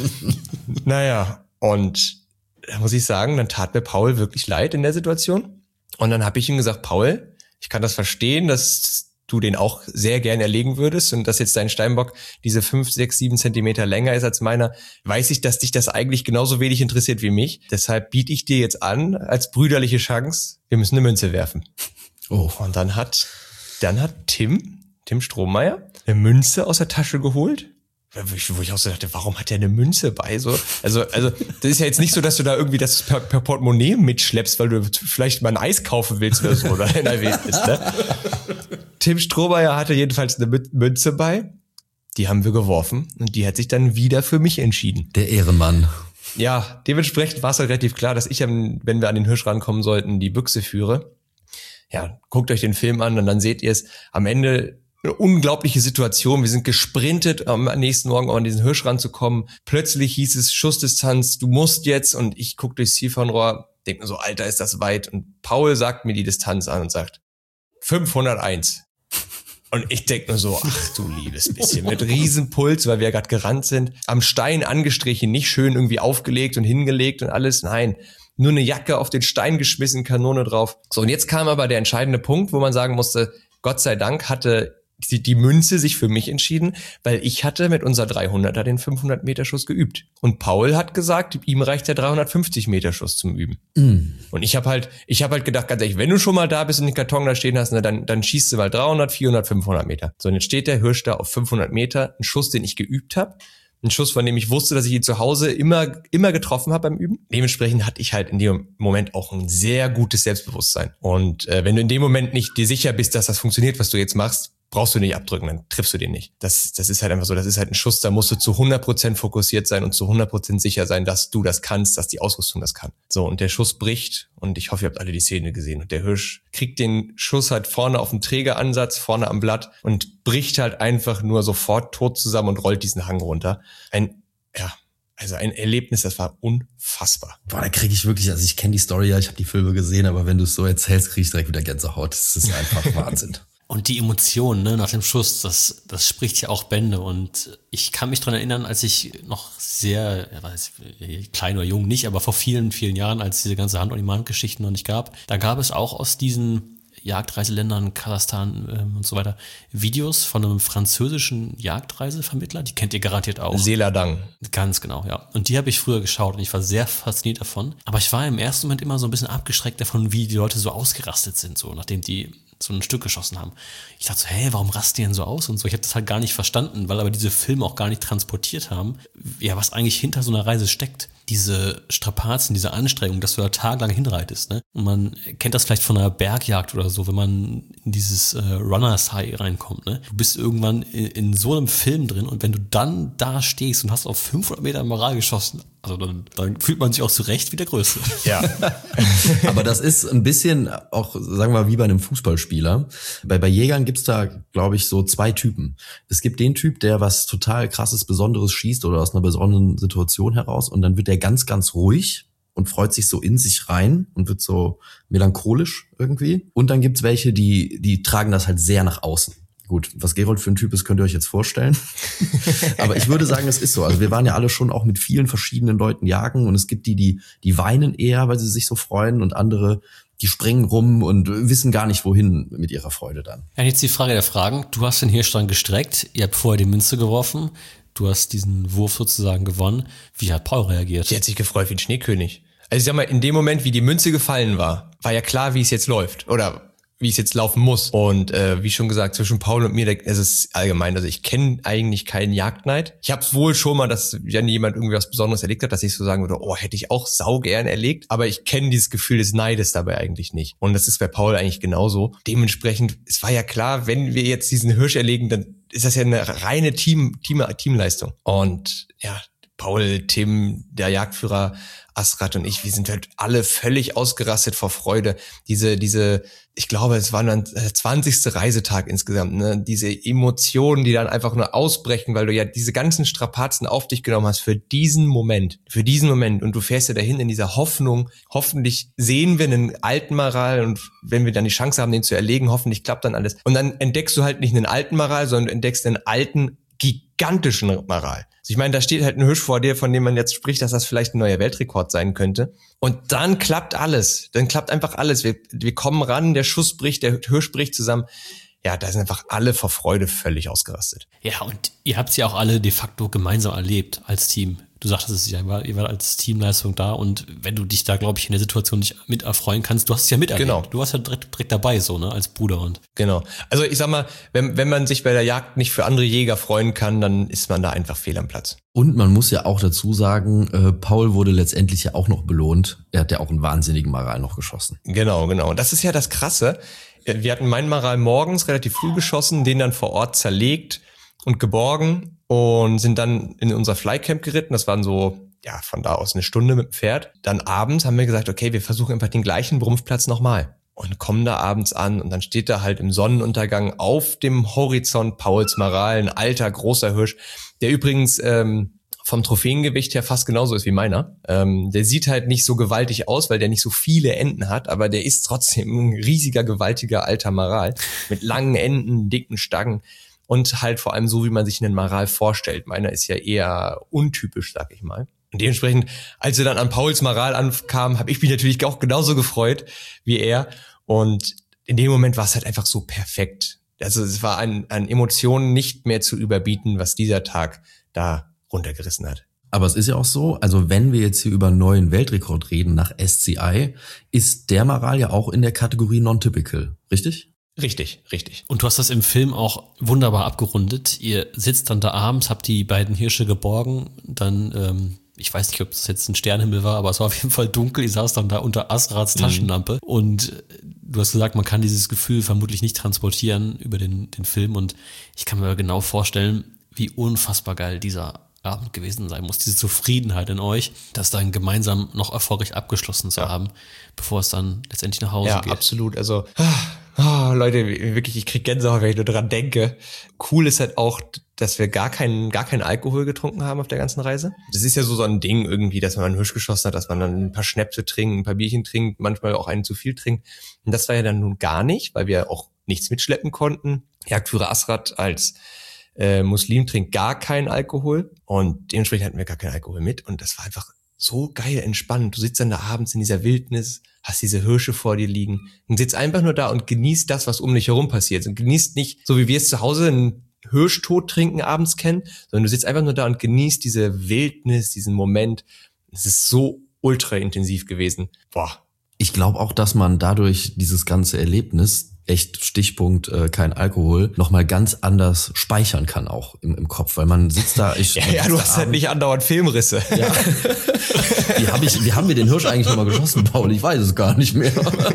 Speaker 2: naja, und da muss ich sagen, dann tat mir Paul wirklich leid in der Situation. Und dann habe ich ihm gesagt, Paul, ich kann das verstehen, dass du den auch sehr gern erlegen würdest und dass jetzt dein Steinbock diese fünf, sechs, sieben Zentimeter länger ist als meiner, weiß ich, dass dich das eigentlich genauso wenig interessiert wie mich. Deshalb biete ich dir jetzt an, als brüderliche Chance, wir müssen eine Münze werfen. Oh. Und dann hat, dann hat Tim, Tim Strohmeier, eine Münze aus der Tasche geholt. Wo ich auch so dachte, warum hat der eine Münze bei? So, also, also, das ist ja jetzt nicht so, dass du da irgendwie das per, per Portemonnaie mitschleppst, weil du vielleicht mal ein Eis kaufen willst oder so, oder in der Wildnis, ne? Tim Strohmeier hatte jedenfalls eine Münze bei. Die haben wir geworfen und die hat sich dann wieder für mich entschieden.
Speaker 1: Der Ehrenmann.
Speaker 2: Ja, dementsprechend war es halt relativ klar, dass ich, wenn wir an den Hirsch rankommen sollten, die Büchse führe. Ja, guckt euch den Film an und dann seht ihr es am Ende. Eine unglaubliche Situation. Wir sind gesprintet, am nächsten Morgen um an diesen Hirsch ranzukommen. Plötzlich hieß es Schussdistanz, du musst jetzt. Und ich gucke durchs Zielfernrohr, denke mir so, Alter, ist das weit. Und Paul sagt mir die Distanz an und sagt, fünfhunderteins. Und ich denke nur so, ach du liebes bisschen, mit Riesenpuls, weil wir ja gerade gerannt sind. Am Stein angestrichen, nicht schön irgendwie aufgelegt und hingelegt und alles. Nein, nur eine Jacke auf den Stein geschmissen, Kanone drauf. So, und jetzt kam aber der entscheidende Punkt, wo man sagen musste, Gott sei Dank hatte die, die Münze sich für mich entschieden, weil ich hatte mit unserer dreihunderter den fünfhundert Meter Schuss geübt. Und Paul hat gesagt, ihm reicht der dreihundertfünfzig Meter Schuss zum Üben. Mm. Und ich habe halt, ich habe halt gedacht, ganz ehrlich, wenn du schon mal da bist und den Karton da stehen hast, ne, dann, dann schießt du mal dreihundert, vierhundert, fünfhundert Meter. So, und jetzt steht der Hirsch da auf fünfhundert Meter, ein Schuss, den ich geübt habe. Ein Schuss, von dem ich wusste, dass ich ihn zu Hause immer immer getroffen habe beim Üben. Dementsprechend hatte ich halt in dem Moment auch ein sehr gutes Selbstbewusstsein. Und äh, wenn du in dem Moment nicht dir sicher bist, dass das funktioniert, was du jetzt machst, brauchst du nicht abdrücken, dann triffst du den nicht. Das, das ist halt einfach so, das ist halt ein Schuss, da musst du zu hundert Prozent fokussiert sein und zu hundert Prozent sicher sein, dass du das kannst, dass die Ausrüstung das kann. So, und der Schuss bricht und ich hoffe, ihr habt alle die Szene gesehen. Und der Hirsch kriegt den Schuss halt vorne auf dem Trägeransatz, vorne am Blatt und bricht halt einfach nur sofort tot zusammen und rollt diesen Hang runter. Ein, ja, also ein Erlebnis, das war unfassbar.
Speaker 1: Boah, da kriege ich wirklich, also ich kenne die Story ja, ich habe die Filme gesehen, aber wenn du es so erzählst, kriege ich direkt wieder Gänsehaut. Das ist einfach Wahnsinn.
Speaker 3: Und die Emotionen, ne, nach dem Schuss, das, das spricht ja auch Bände. Und ich kann mich dran erinnern, als ich noch sehr, ja, weiß, klein oder jung nicht, aber vor vielen, vielen Jahren, als diese ganze Hand-on-Demand-Geschichten noch nicht gab, da gab es auch aus diesen Jagdreiseländern, Kasachstan ähm, und so weiter, Videos von einem französischen Jagdreisevermittler, die kennt ihr garantiert auch.
Speaker 2: Seladang.
Speaker 3: Ganz genau, ja. Und die habe ich früher geschaut und ich war sehr fasziniert davon. Aber ich war im ersten Moment immer so ein bisschen abgeschreckt davon, wie die Leute so ausgerastet sind, so nachdem die so ein Stück geschossen haben. Ich dachte so, hä, warum rasten die denn so aus und so? Ich habe das halt gar nicht verstanden, weil aber diese Filme auch gar nicht transportiert haben, ja, was eigentlich hinter so einer Reise steckt. Diese Strapazen, diese Anstrengung, dass du da tagelang hinreitest, ne? Und man kennt das vielleicht von einer Bergjagd oder so, wenn man in dieses äh, Runners High reinkommt, ne? Du bist irgendwann in, in so einem Film drin und wenn du dann da stehst und hast auf fünfhundert Meter Moral geschossen, also dann, dann fühlt man sich auch zurecht wie der Größte.
Speaker 2: Ja.
Speaker 1: Aber das ist ein bisschen auch, sagen wir mal, wie bei einem Fußballspieler. Bei, bei Jägern gibt's da, glaube ich, so zwei Typen. Es gibt den Typ, der was total krasses, Besonderes schießt oder aus einer besonderen Situation heraus und dann wird der ganz, ganz ruhig und freut sich so in sich rein und wird so melancholisch irgendwie. Und dann gibt's welche, die, die tragen das halt sehr nach außen. Gut, was Gerold für ein Typ ist, könnt ihr euch jetzt vorstellen. Aber ich würde sagen, es ist so. Also wir waren ja alle schon auch mit vielen verschiedenen Leuten jagen und es gibt die, die, die weinen eher, weil sie sich so freuen und andere, die springen rum und wissen gar nicht, wohin mit ihrer Freude dann.
Speaker 3: Ja, jetzt die Frage der Fragen. Du hast den Hirsch dann gestreckt, ihr habt vorher die Münze geworfen, du hast diesen Wurf sozusagen gewonnen. Wie hat Paul reagiert?
Speaker 2: Die hat sich gefreut wie ein Schneekönig. Also ich sag mal, in dem Moment, wie die Münze gefallen war, war ja klar, wie es jetzt läuft. Oder wie es jetzt laufen muss. Und äh, wie schon gesagt, zwischen Paul und mir, es ist allgemein, also ich kenne eigentlich keinen Jagdneid. Ich habe es wohl schon mal, dass wenn jemand irgendwie was Besonderes erlegt hat, dass ich so sagen würde, oh, hätte ich auch saugern erlegt. Aber ich kenne dieses Gefühl des Neides dabei eigentlich nicht. Und das ist bei Paul eigentlich genauso. Dementsprechend, es war ja klar, wenn wir jetzt diesen Hirsch erlegen, dann ist das ja eine reine Team, Team, Teamleistung. Und ja, Paul, Tim, der Jagdführer, Asrat und ich, wir sind halt alle völlig ausgerastet vor Freude. Diese, diese, ich glaube, es war dann der zwanzigste Reisetag insgesamt, ne? Diese Emotionen, die dann einfach nur ausbrechen, weil du ja diese ganzen Strapazen auf dich genommen hast für diesen Moment, für diesen Moment. Und du fährst ja dahin in dieser Hoffnung, hoffentlich sehen wir einen alten Maral und wenn wir dann die Chance haben, den zu erlegen, hoffentlich klappt dann alles. Und dann entdeckst du halt nicht einen alten Maral, sondern du entdeckst einen alten, gigantischen Maral. Also ich meine, da steht halt ein Hirsch vor dir, von dem man jetzt spricht, dass das vielleicht ein neuer Weltrekord sein könnte. Und dann klappt alles. Dann klappt einfach alles. Wir, wir kommen ran, der Schuss bricht, der Hirsch bricht zusammen. Ja, da sind einfach alle vor Freude völlig ausgerastet.
Speaker 3: Ja, und ihr habt es ja auch alle de facto gemeinsam erlebt als Team. Du sagtest es ja, ihr wart als Teamleistung da und wenn du dich da, glaube ich, in der Situation nicht mit erfreuen kannst, du hast es ja miterlebt.
Speaker 2: Genau.
Speaker 3: Du warst ja direkt, direkt dabei, so, ne, als Bruder und.
Speaker 2: Genau. Also ich sag mal, wenn, wenn man sich bei der Jagd nicht für andere Jäger freuen kann, dann ist man da einfach fehl am Platz.
Speaker 1: Und man muss ja auch dazu sagen, äh, Paul wurde letztendlich ja auch noch belohnt. Er hat ja auch einen wahnsinnigen Maral noch geschossen.
Speaker 2: Genau, genau. Und das ist ja das Krasse. Wir hatten meinen Maral morgens relativ früh geschossen, den dann vor Ort zerlegt und geborgen und sind dann in unser Flycamp geritten. Das waren so, ja, von da aus eine Stunde mit dem Pferd. Dann abends haben wir gesagt, okay, wir versuchen einfach den gleichen Brumpfplatz nochmal. Und kommen da abends an und dann steht da halt im Sonnenuntergang auf dem Horizont Pauls Maral, ein alter, großer Hirsch, der übrigens ähm, vom Trophäengewicht her fast genauso ist wie meiner. Ähm, der sieht halt nicht so gewaltig aus, weil der nicht so viele Enden hat, aber der ist trotzdem ein riesiger, gewaltiger alter Maral mit langen Enden, dicken Stangen und halt vor allem so, wie man sich einen Maral vorstellt. Meiner ist ja eher untypisch, sag ich mal. Und dementsprechend, als wir dann an Pauls Maral ankamen, habe ich mich natürlich auch genauso gefreut wie er. Und in dem Moment war es halt einfach so perfekt. Also es war an, an Emotionen nicht mehr zu überbieten, was dieser Tag da runtergerissen hat.
Speaker 1: Aber es ist ja auch so, also wenn wir jetzt hier über einen neuen Weltrekord reden nach S C I, ist der Maral ja auch in der Kategorie Non-Typical, richtig?
Speaker 2: Richtig, richtig.
Speaker 3: Und du hast das im Film auch wunderbar abgerundet. Ihr sitzt dann da abends, habt die beiden Hirsche geborgen, dann, ähm, ich weiß nicht, ob es jetzt ein Sternenhimmel war, aber es war auf jeden Fall dunkel. Ihr saß dann da unter Asrats Taschenlampe mhm. und du hast gesagt, man kann dieses Gefühl vermutlich nicht transportieren über den, den Film und ich kann mir genau vorstellen, wie unfassbar geil dieser Abend gewesen sein muss, diese Zufriedenheit in euch, das dann gemeinsam noch erfolgreich abgeschlossen zu ja. haben, bevor es dann letztendlich nach Hause
Speaker 2: ja,
Speaker 3: geht.
Speaker 2: Ja, absolut. Also, oh, Leute, wirklich, ich krieg Gänsehaut, wenn ich nur dran denke. Cool ist halt auch, dass wir gar keinen, gar keinen Alkohol getrunken haben auf der ganzen Reise. Das ist ja so so ein Ding irgendwie, dass man einen Hirsch geschossen hat, dass man dann ein paar Schnäpse trinkt, ein paar Bierchen trinkt, manchmal auch einen zu viel trinkt. Und das war ja dann nun gar nicht, weil wir auch nichts mitschleppen konnten. Jagdführer Asrat als Äh, Muslim trinkt gar keinen Alkohol und dementsprechend hatten wir gar keinen Alkohol mit und das war einfach so geil entspannt. Du sitzt dann da abends in dieser Wildnis, hast diese Hirsche vor dir liegen und sitzt einfach nur da und genießt das, was um dich herum passiert und genießt nicht, so wie wir es zu Hause einen Hirschtod trinken abends kennen, sondern du sitzt einfach nur da und genießt diese Wildnis, diesen Moment. Es ist so ultra intensiv gewesen. Boah.
Speaker 1: Ich glaube auch, dass man dadurch dieses ganze Erlebnis, echt Stichpunkt, äh, kein Alkohol, nochmal ganz anders speichern kann auch im, im Kopf, weil man sitzt da... Ich,
Speaker 2: ja, ja, du hast halt nicht andauernd Filmrisse.
Speaker 1: Ja. Wie, hab ich, wie haben wir den Hirsch eigentlich nochmal geschossen, Paul? Ich weiß es gar nicht mehr.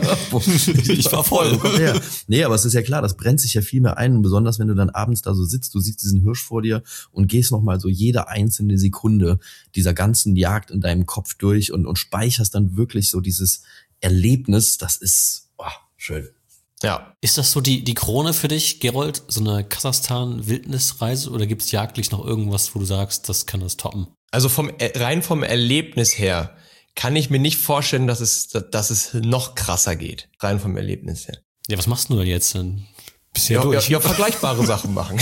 Speaker 3: Ich war voll.
Speaker 1: Ja. Nee, aber es ist ja klar, das brennt sich ja viel mehr ein, und besonders wenn du dann abends da so sitzt, du siehst diesen Hirsch vor dir und gehst nochmal so jede einzelne Sekunde dieser ganzen Jagd in deinem Kopf durch und, und speicherst dann wirklich so dieses Erlebnis, das ist oh, schön.
Speaker 2: Ja.
Speaker 3: Ist das so die, die Krone für dich, Gerold? So eine Kasachstan-Wildnisreise? Oder gibt es jagdlich noch irgendwas, wo du sagst, das kann das toppen?
Speaker 2: Also vom rein vom Erlebnis her kann ich mir nicht vorstellen, dass es, dass es noch krasser geht. Rein vom Erlebnis her.
Speaker 3: Ja, was machst du denn jetzt denn?
Speaker 2: Bisher ja, durch. Ja, ja, vergleichbare Sachen machen.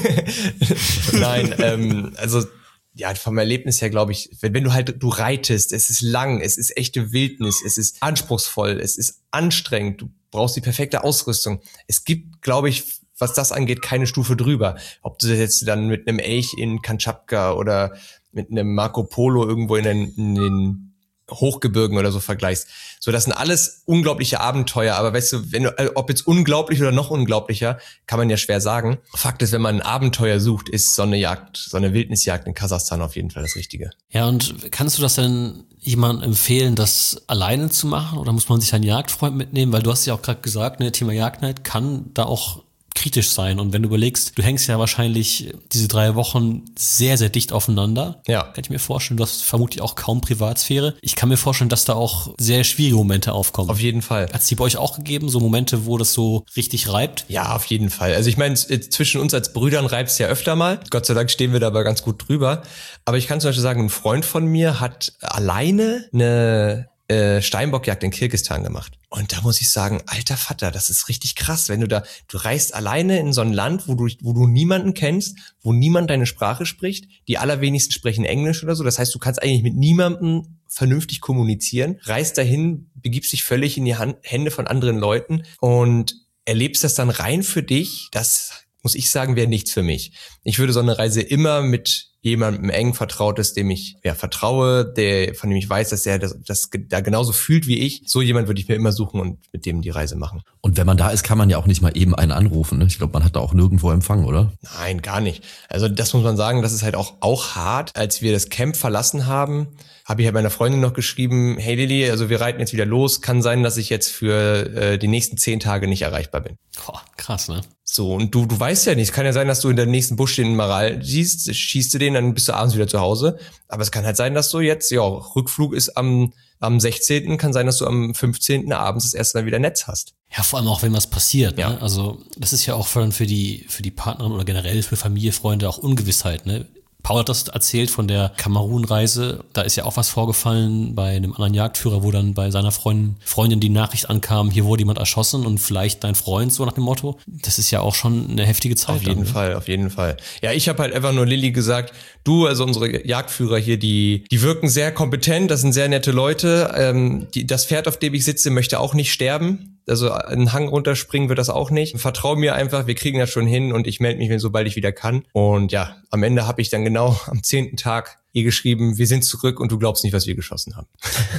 Speaker 2: Nein, ähm, also ja, vom Erlebnis her glaube ich, wenn, wenn du halt, du reitest, es ist lang, es ist echte Wildnis, es ist anspruchsvoll, es ist anstrengend, du brauchst die perfekte Ausrüstung. Es gibt, glaube ich, was das angeht, keine Stufe drüber. Ob du das jetzt dann mit einem Elch in Kamtschatka oder mit einem Marco Polo irgendwo in den, in den Hochgebirgen oder so vergleichst. So, das sind alles unglaubliche Abenteuer, aber weißt du, wenn du, ob jetzt unglaublich oder noch unglaublicher, kann man ja schwer sagen. Fakt ist, wenn man ein Abenteuer sucht, ist so eine Jagd, so eine Wildnisjagd in Kasachstan auf jeden Fall das Richtige.
Speaker 3: Ja, und kannst du das denn jemandem empfehlen, das alleine zu machen, oder muss man sich einen Jagdfreund mitnehmen? Weil du hast ja auch gerade gesagt, ne, Thema Jagdnight kann da auch kritisch sein. Und wenn du überlegst, du hängst ja wahrscheinlich diese drei Wochen sehr, sehr dicht aufeinander.
Speaker 2: Ja.
Speaker 3: Kann ich mir vorstellen, du hast vermutlich auch kaum Privatsphäre. Ich kann mir vorstellen, dass da auch sehr schwierige Momente aufkommen.
Speaker 2: Auf jeden Fall.
Speaker 3: Hat es die bei euch auch gegeben, so Momente, wo das so richtig reibt?
Speaker 2: Ja, auf jeden Fall. Also ich meine, zwischen uns als Brüdern reibt es ja öfter mal. Gott sei Dank stehen wir da aber ganz gut drüber. Aber ich kann zum Beispiel sagen, ein Freund von mir hat alleine eine äh, Steinbockjagd in Kirgisistan gemacht. Und da muss ich sagen, alter Vater, das ist richtig krass, wenn du da, du reist alleine in so ein Land, wo du, wo du niemanden kennst, wo niemand deine Sprache spricht, die allerwenigsten sprechen Englisch oder so. Das heißt, du kannst eigentlich mit niemandem vernünftig kommunizieren, reist dahin, begibst dich völlig in die Hand, Hände von anderen Leuten und erlebst das dann rein für dich. Das, muss ich sagen, wäre nichts für mich. Ich würde so eine Reise immer mit jemandem eng Vertrautes, dem ich ja vertraue, der, von dem ich weiß, dass er das, das da genauso fühlt wie ich. So jemand würde ich mir immer suchen und mit dem die Reise machen.
Speaker 1: Und wenn man da ist, kann man ja auch nicht mal eben einen anrufen. Ne? Ich glaube, man hat da auch nirgendwo Empfang, oder?
Speaker 2: Nein, gar nicht. Also das muss man sagen, das ist halt auch auch hart. Als wir das Camp verlassen haben, habe ich halt meiner Freundin noch geschrieben, hey Lilly, also wir reiten jetzt wieder los. Kann sein, dass ich jetzt für äh, die nächsten zehn Tage nicht erreichbar bin.
Speaker 3: Boah, krass, ne?
Speaker 2: So, und du du weißt ja nicht, es kann ja sein, dass du in der nächsten Busch den Maral siehst, schießt du den, dann bist du abends wieder zu Hause. Aber es kann halt sein, dass du jetzt, ja, Rückflug ist am am sechzehnten Kann sein, dass du am fünfzehnten abends das erste Mal wieder Netz hast.
Speaker 3: Ja, vor allem auch, wenn was passiert.
Speaker 2: Ja.
Speaker 3: Ne? Also das ist ja auch für, für die für die Partnerin oder generell für Familie, Freunde auch Ungewissheit, ne? Paul hat das erzählt von der Kamerun-Reise. Da ist ja auch was vorgefallen bei einem anderen Jagdführer, wo dann bei seiner Freundin, Freundin die Nachricht ankam, hier wurde jemand erschossen und vielleicht dein Freund, so nach dem Motto. Das ist ja auch schon eine heftige Zeit.
Speaker 2: Auf jeden
Speaker 3: dann, ne?
Speaker 2: Fall, auf jeden Fall. Ja, ich habe halt einfach nur Lilly gesagt, du, also unsere Jagdführer hier, die die wirken sehr kompetent, das sind sehr nette Leute. Ähm, die, das Pferd, auf dem ich sitze, möchte auch nicht sterben. Also einen Hang runterspringen wird das auch nicht. Vertrau mir einfach, wir kriegen das schon hin und ich melde mich, sobald ich wieder kann. Und ja, am Ende habe ich dann genau am zehnten Tag ihr geschrieben, wir sind zurück und du glaubst nicht, was wir geschossen haben.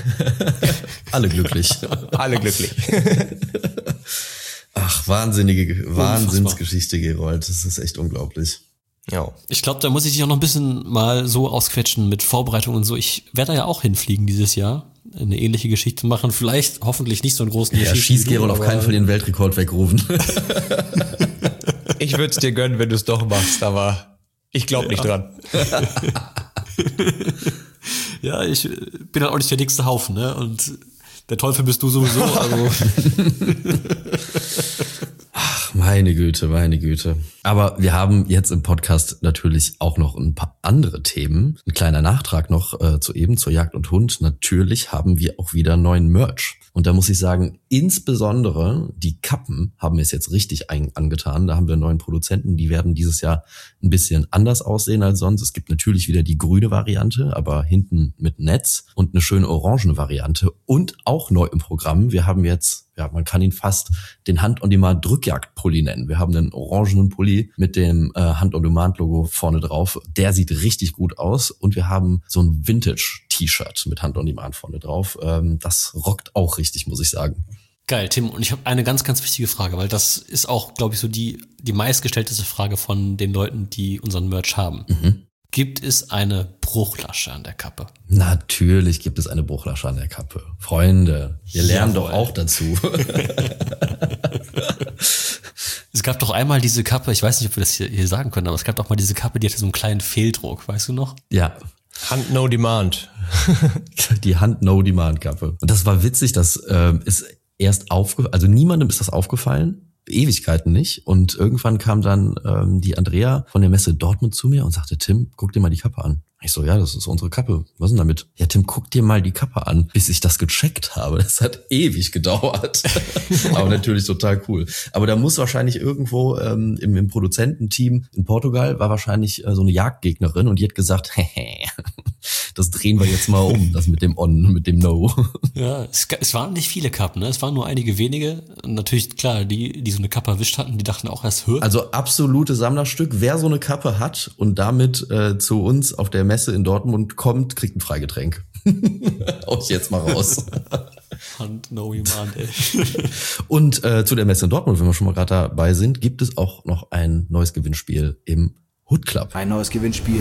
Speaker 1: Alle glücklich.
Speaker 2: Alle glücklich.
Speaker 1: Ach, wahnsinnige Wahnsinnsgeschichte, Gerold. Das ist echt unglaublich.
Speaker 2: Ja.
Speaker 3: Ich glaube, da muss ich dich auch noch ein bisschen mal so ausquetschen mit Vorbereitung und so. Ich werde da ja auch hinfliegen dieses Jahr. eine ähnliche Geschichte machen. Vielleicht hoffentlich nicht so einen großen
Speaker 1: Ja, schieß Gerold auf keinen Fall den Weltrekord wegrufen.
Speaker 2: Ich würde es dir gönnen, wenn du es doch machst, aber ich glaube nicht
Speaker 3: ja.
Speaker 2: dran.
Speaker 3: Ja, ich bin halt auch nicht der dickste Haufen, ne? Und der Teufel bist du sowieso. Also.
Speaker 1: Ach, meine Güte, meine Güte. Aber wir haben jetzt im Podcast natürlich auch noch ein paar andere Themen. Ein kleiner Nachtrag noch äh, zu eben, zur Jagd und Hund. Natürlich haben wir auch wieder neuen Merch. Und da muss ich sagen, insbesondere die Kappen haben mir es jetzt richtig ein- angetan. Da haben wir einen neuen Produzenten, die werden dieses Jahr ein bisschen anders aussehen als sonst. Es gibt natürlich wieder die grüne Variante, aber hinten mit Netz und eine schöne orangene Variante. Und auch neu im Programm, wir haben jetzt, ja, man kann ihn fast den Hand-on-Demand-Drückjagd-Pulli nennen. Wir haben einen orangenen Pulli mit dem äh, Hand-on-Demand-Logo vorne drauf. Der sieht richtig gut aus. Und wir haben so ein Vintage-T-Shirt mit Hand-on-Demand vorne drauf. Ähm, das rockt auch richtig, muss ich sagen.
Speaker 3: Geil, Tim. Und ich habe eine ganz, ganz wichtige Frage, weil das ist auch, glaube ich, so die, die meistgestellteste Frage von den Leuten, die unseren Merch haben. Mhm. Gibt es eine Bruchlasche an der Kappe?
Speaker 1: Natürlich gibt es eine Bruchlasche an der Kappe. Freunde, wir lernen Jawohl. Doch auch dazu.
Speaker 3: Es gab doch einmal diese Kappe, ich weiß nicht, ob wir das hier, hier sagen können, aber es gab doch mal diese Kappe, die hatte so einen kleinen Fehldruck, weißt du noch?
Speaker 1: Ja.
Speaker 2: Hand No Demand.
Speaker 1: Die Hand No Demand Kappe. Und das war witzig, das äh, ist erst aufgefallen, also niemandem ist das aufgefallen. Ewigkeiten nicht. Und irgendwann kam dann ähm, die Andrea von der Messe Dortmund zu mir und sagte, Tim, guck dir mal die Kappe an. Ich so, ja, das ist unsere Kappe. Was ist denn damit? Ja, Tim, guck dir mal die Kappe an, bis ich das gecheckt habe. Das hat ewig gedauert. Aber natürlich total cool. Aber da muss wahrscheinlich irgendwo ähm, im, im Produzententeam in Portugal war wahrscheinlich äh, so eine Jagdgegnerin und die hat gesagt, hehe, das drehen wir jetzt mal um, das mit dem On, mit dem No.
Speaker 3: Ja, es, es waren nicht viele Kappen, ne? Es waren nur einige wenige. Und natürlich, klar, die, die so eine Kappe erwischt hatten, die dachten auch erst, hör.
Speaker 1: Also absolute Sammlerstück. Wer so eine Kappe hat und damit äh, zu uns auf der Messe in Dortmund kommt, kriegt ein Freigetränk. Hau ich jetzt mal raus.
Speaker 3: Hand no demand, ey.
Speaker 1: Und äh, zu der Messe in Dortmund, wenn wir schon mal gerade dabei sind, gibt es auch noch ein neues Gewinnspiel im Hood Club.
Speaker 4: Ein neues Gewinnspiel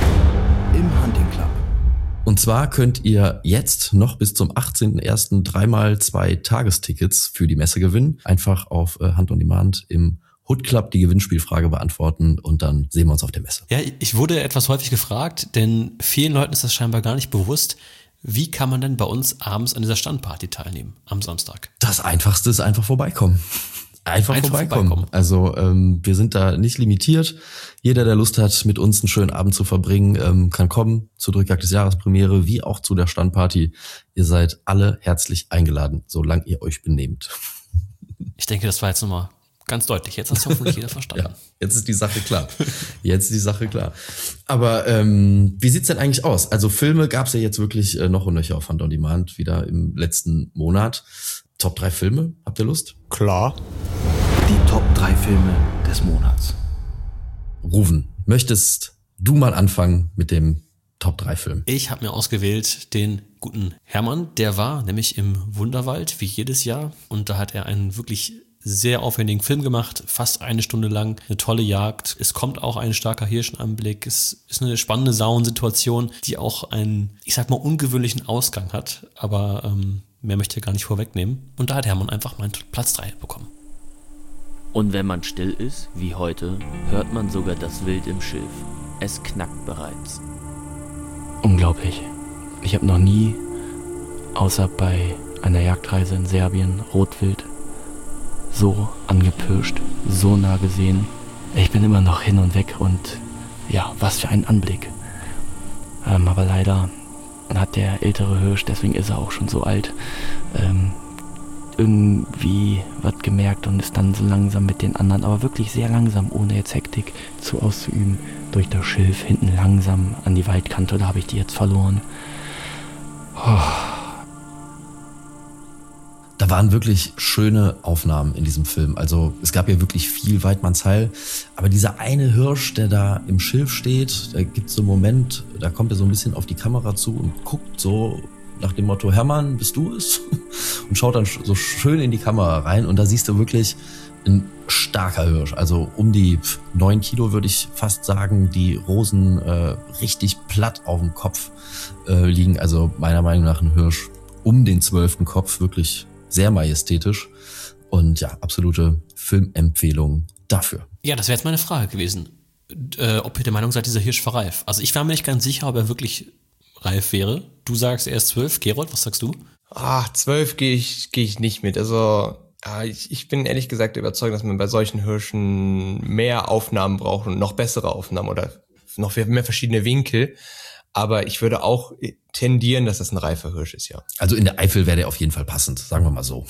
Speaker 4: im Hunting Club.
Speaker 1: Und zwar könnt ihr jetzt noch bis zum achtzehnten ersten dreimal zwei Tagestickets für die Messe gewinnen. Einfach auf äh, Hand on Demand im Hood Club die Gewinnspielfrage beantworten und dann sehen wir uns auf der Messe.
Speaker 3: Ja, ich wurde etwas häufig gefragt, denn vielen Leuten ist das scheinbar gar nicht bewusst. Wie kann man denn bei uns abends an dieser Standparty teilnehmen am Samstag?
Speaker 1: Das Einfachste ist einfach vorbeikommen. Einfach, einfach vorbeikommen. vorbeikommen. Also ähm, wir sind da nicht limitiert. Jeder, der Lust hat, mit uns einen schönen Abend zu verbringen, ähm, kann kommen zur Drückjagd des Jahrespremiere, wie auch zu der Standparty. Ihr seid alle herzlich eingeladen, solange ihr euch benehmt.
Speaker 3: Ich denke, das war jetzt nochmal ganz deutlich. Jetzt hat es hoffentlich jeder verstanden.
Speaker 1: Ja, jetzt ist die Sache klar. Jetzt ist die Sache klar. Aber ähm, wie sieht's denn eigentlich aus? Also Filme gab's ja jetzt wirklich äh, noch und nöcher auf Hand on Demand, wieder im letzten Monat. Top drei Filme, habt ihr Lust?
Speaker 2: Klar.
Speaker 4: Die Top drei Filme des Monats.
Speaker 1: Ruven, möchtest du mal anfangen mit dem Top drei Film?
Speaker 3: Ich habe mir ausgewählt den guten Hermann. Der war nämlich im Wunderwald, wie jedes Jahr. Und da hat er einen wirklich sehr aufwendigen Film gemacht, fast eine Stunde lang, eine tolle Jagd. Es kommt auch ein starker Hirschenanblick. Es ist eine spannende Sauensituation, die auch einen, ich sag mal, ungewöhnlichen Ausgang hat. Aber ähm, mehr möchte ich gar nicht vorwegnehmen. Und da hat Hermann einfach meinen Platz drei bekommen.
Speaker 5: Und wenn man still ist, wie heute, hört man sogar das Wild im Schilf. Es knackt bereits.
Speaker 6: Unglaublich. Ich habe noch nie, außer bei einer Jagdreise in Serbien, Rotwild so angepirscht, so nah gesehen. Ich bin immer noch hin und weg und ja, was für ein Anblick. Ähm, aber leider hat der ältere Hirsch, deswegen ist er auch schon so alt, ähm, irgendwie was gemerkt und ist dann so langsam mit den anderen, aber wirklich sehr langsam, ohne jetzt Hektik zu auszuüben, durch das Schilf hinten langsam an die Waldkante. Da habe ich die jetzt verloren. Oh.
Speaker 1: Da waren wirklich schöne Aufnahmen in diesem Film. Also es gab ja wirklich viel Weidmannsheil. Aber dieser eine Hirsch, der da im Schilf steht, da gibt es so einen Moment, da kommt er so ein bisschen auf die Kamera zu und guckt so nach dem Motto, Hermann, bist du es? Und schaut dann so schön in die Kamera rein. Und da siehst du wirklich ein starker Hirsch. Also um die neun Kilo würde ich fast sagen, die Rosen äh, richtig platt auf dem Kopf äh, liegen. Also meiner Meinung nach ein Hirsch um den zwölften Kopf, wirklich sehr majestätisch. Und ja, absolute Filmempfehlung dafür.
Speaker 3: Ja, das wäre jetzt meine Frage gewesen, äh, ob ihr der Meinung seid, dieser Hirsch war reif. Also ich war mir nicht ganz sicher, ob er wirklich reif wäre. Du sagst, er ist zwölf. Gerold, was sagst du?
Speaker 2: Ah, zwölf gehe ich, gehe ich nicht mit. Also ja, ich, ich bin ehrlich gesagt überzeugt, dass man bei solchen Hirschen mehr Aufnahmen braucht und noch bessere Aufnahmen oder noch mehr verschiedene Winkel. Aber ich würde auch tendieren, dass das ein reifer Hirsch ist, ja.
Speaker 1: Also in der Eifel wäre der auf jeden Fall passend, sagen wir mal so.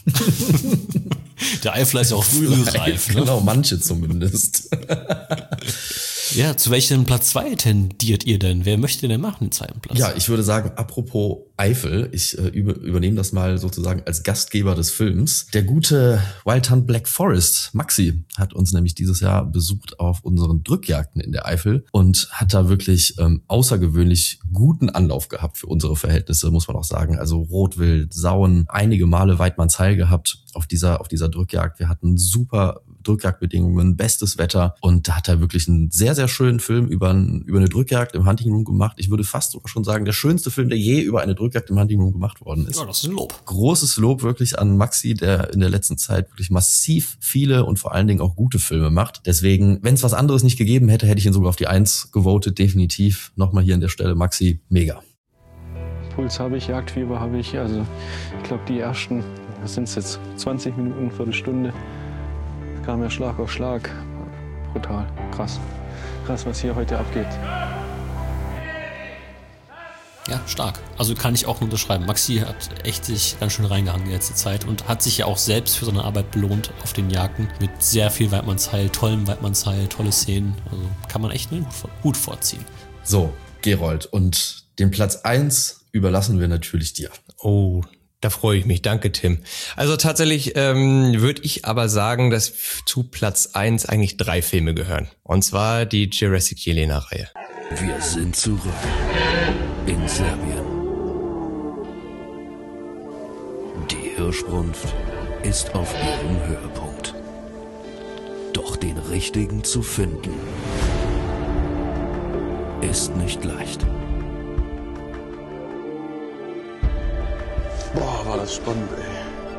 Speaker 3: Der Eifel ist ja auch früh reif. Ne?
Speaker 1: Genau, manche zumindest.
Speaker 3: Ja, zu welchem Platz zwei tendiert ihr denn? Wer möchte denn machen, den zweiten Platz?
Speaker 1: Ja, ich würde sagen, apropos Eifel, ich äh, über, übernehme das mal sozusagen als Gastgeber des Films. Der gute Wild Hunt Black Forest, Maxi, hat uns nämlich dieses Jahr besucht auf unseren Drückjagden in der Eifel und hat da wirklich ähm, außergewöhnlich guten Anlauf gehabt für unsere Verhältnisse, muss man auch sagen. Also Rotwild, Sauen, einige Male Weidmannsheil gehabt auf dieser, auf dieser Drückjagd. Wir hatten super Drückjagdbedingungen, bestes Wetter und da hat er wirklich einen sehr, sehr schönen Film über, ein, über eine Drückjagd im Hunting Room gemacht. Ich würde fast sogar schon sagen, der schönste Film, der je über eine Drückjagd im Hunting Room gemacht worden ist.
Speaker 3: Ja, das ist ein Lob.
Speaker 1: Großes Lob wirklich an Maxi, der in der letzten Zeit wirklich massiv viele und vor allen Dingen auch gute Filme macht. Deswegen, wenn es was anderes nicht gegeben hätte, hätte ich ihn sogar auf die Eins gewotet, definitiv. Nochmal hier an der Stelle, Maxi, mega.
Speaker 7: Puls habe ich, Jagdfieber habe ich. Also ich glaube, die ersten, was sind es jetzt, zwanzig Minuten, Viertelstunde, kam ja Schlag auf Schlag. Brutal, krass. Krass, was hier heute abgeht.
Speaker 3: Ja, stark. Also kann ich auch nur unterschreiben. Maxi hat echt sich ganz schön reingehangen die letzte Zeit und hat sich ja auch selbst für seine Arbeit belohnt auf den Jagden. Mit sehr viel Weidmannsheil, tollem Weidmannsheil, tolle Szenen. Also kann man echt einen Hut vorziehen.
Speaker 1: So, Gerold, und den Platz eins überlassen wir natürlich dir.
Speaker 2: Oh, da freue ich mich. Danke, Tim. Also tatsächlich ähm, würde ich aber sagen, dass zu Platz eins eigentlich drei Filme gehören. Und zwar die Jurassic Jelena-Reihe.
Speaker 4: Wir sind zurück in Serbien. Die Hirschbrunft ist auf ihrem Höhepunkt. Doch den richtigen zu finden, ist nicht leicht.
Speaker 7: Boah, war das spannend, ey.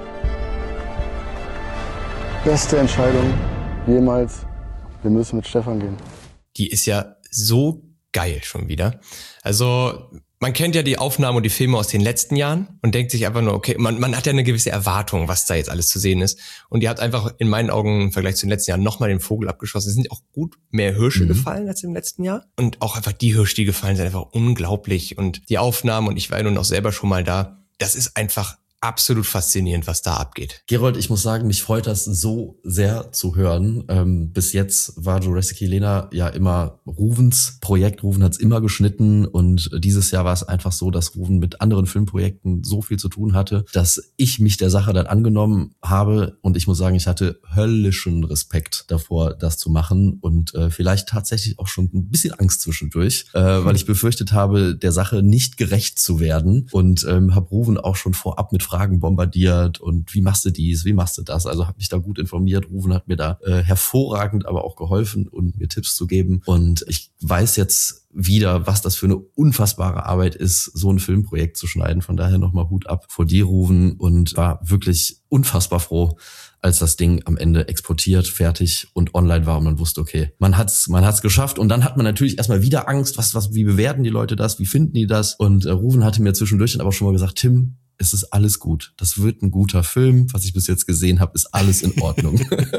Speaker 7: Beste Entscheidung jemals. Wir müssen mit Stefan gehen.
Speaker 2: Die ist ja so geil schon wieder. Also man kennt ja die Aufnahmen und die Filme aus den letzten Jahren und denkt sich einfach nur, okay, man, man hat ja eine gewisse Erwartung, was da jetzt alles zu sehen ist. Und die hat einfach in meinen Augen im Vergleich zu den letzten Jahren nochmal den Vogel abgeschossen. Es sind auch gut mehr Hirsche mhm. gefallen als im letzten Jahr. Und auch einfach die Hirsche, die gefallen sind, einfach unglaublich. Und die Aufnahmen, und ich war ja nun auch selber schon mal da, das ist einfach absolut faszinierend, was da abgeht.
Speaker 1: Gerold, ich muss sagen, mich freut das so sehr zu hören. Ähm, bis jetzt war Jurassic Jelena ja immer Ruvens Projekt. Ruven hat es immer geschnitten und dieses Jahr war es einfach so, dass Ruven mit anderen Filmprojekten so viel zu tun hatte, dass ich mich der Sache dann angenommen habe und ich muss sagen, ich hatte höllischen Respekt davor, das zu machen und äh, vielleicht tatsächlich auch schon ein bisschen Angst zwischendurch, äh, weil ich befürchtet habe, der Sache nicht gerecht zu werden und ähm, habe Ruven auch schon vorab mit Fragen bombardiert und wie machst du dies, wie machst du das? Also habe mich da gut informiert. Ruven hat mir da äh, hervorragend aber auch geholfen und mir Tipps zu geben. Und ich weiß jetzt wieder, was das für eine unfassbare Arbeit ist, so ein Filmprojekt zu schneiden. Von daher nochmal Hut ab vor dir, Ruven, und war wirklich unfassbar froh, als das Ding am Ende exportiert, fertig und online war und man wusste, okay, man hat's, man hat's geschafft. Und dann hat man natürlich erstmal wieder Angst, was, was, wie bewerten die Leute das, wie finden die das? Und äh, Ruven hatte mir zwischendurch dann aber schon mal gesagt, Tim, es ist alles gut. Das wird ein guter Film. Was ich bis jetzt gesehen habe, ist alles in Ordnung.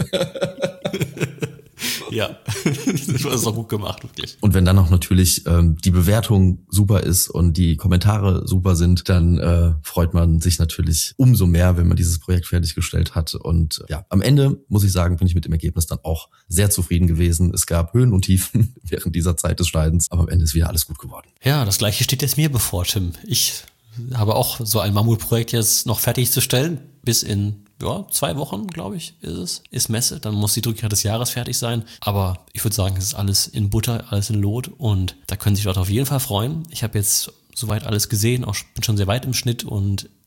Speaker 3: Ja, das ist auch gut gemacht, wirklich.
Speaker 1: Und wenn dann auch natürlich ähm, die Bewertung super ist und die Kommentare super sind, dann äh, freut man sich natürlich umso mehr, wenn man dieses Projekt fertiggestellt hat. Und ja, am Ende, muss ich sagen, bin ich mit dem Ergebnis dann auch sehr zufrieden gewesen. Es gab Höhen und Tiefen während dieser Zeit des Schneidens, aber am Ende ist wieder alles gut geworden.
Speaker 3: Ja, das Gleiche steht jetzt mir bevor, Tim. Ich habe auch so ein Mammutprojekt jetzt noch fertigzustellen. Bis in ja, zwei Wochen, glaube ich, ist es. Ist Messe. Dann muss die Drückjagd des Jahres fertig sein. Aber ich würde sagen, es ist alles in Butter, alles in Lot. Und da können sich Leute auf jeden Fall freuen. Ich habe jetzt soweit alles gesehen. Auch bin schon sehr weit im Schnitt. Und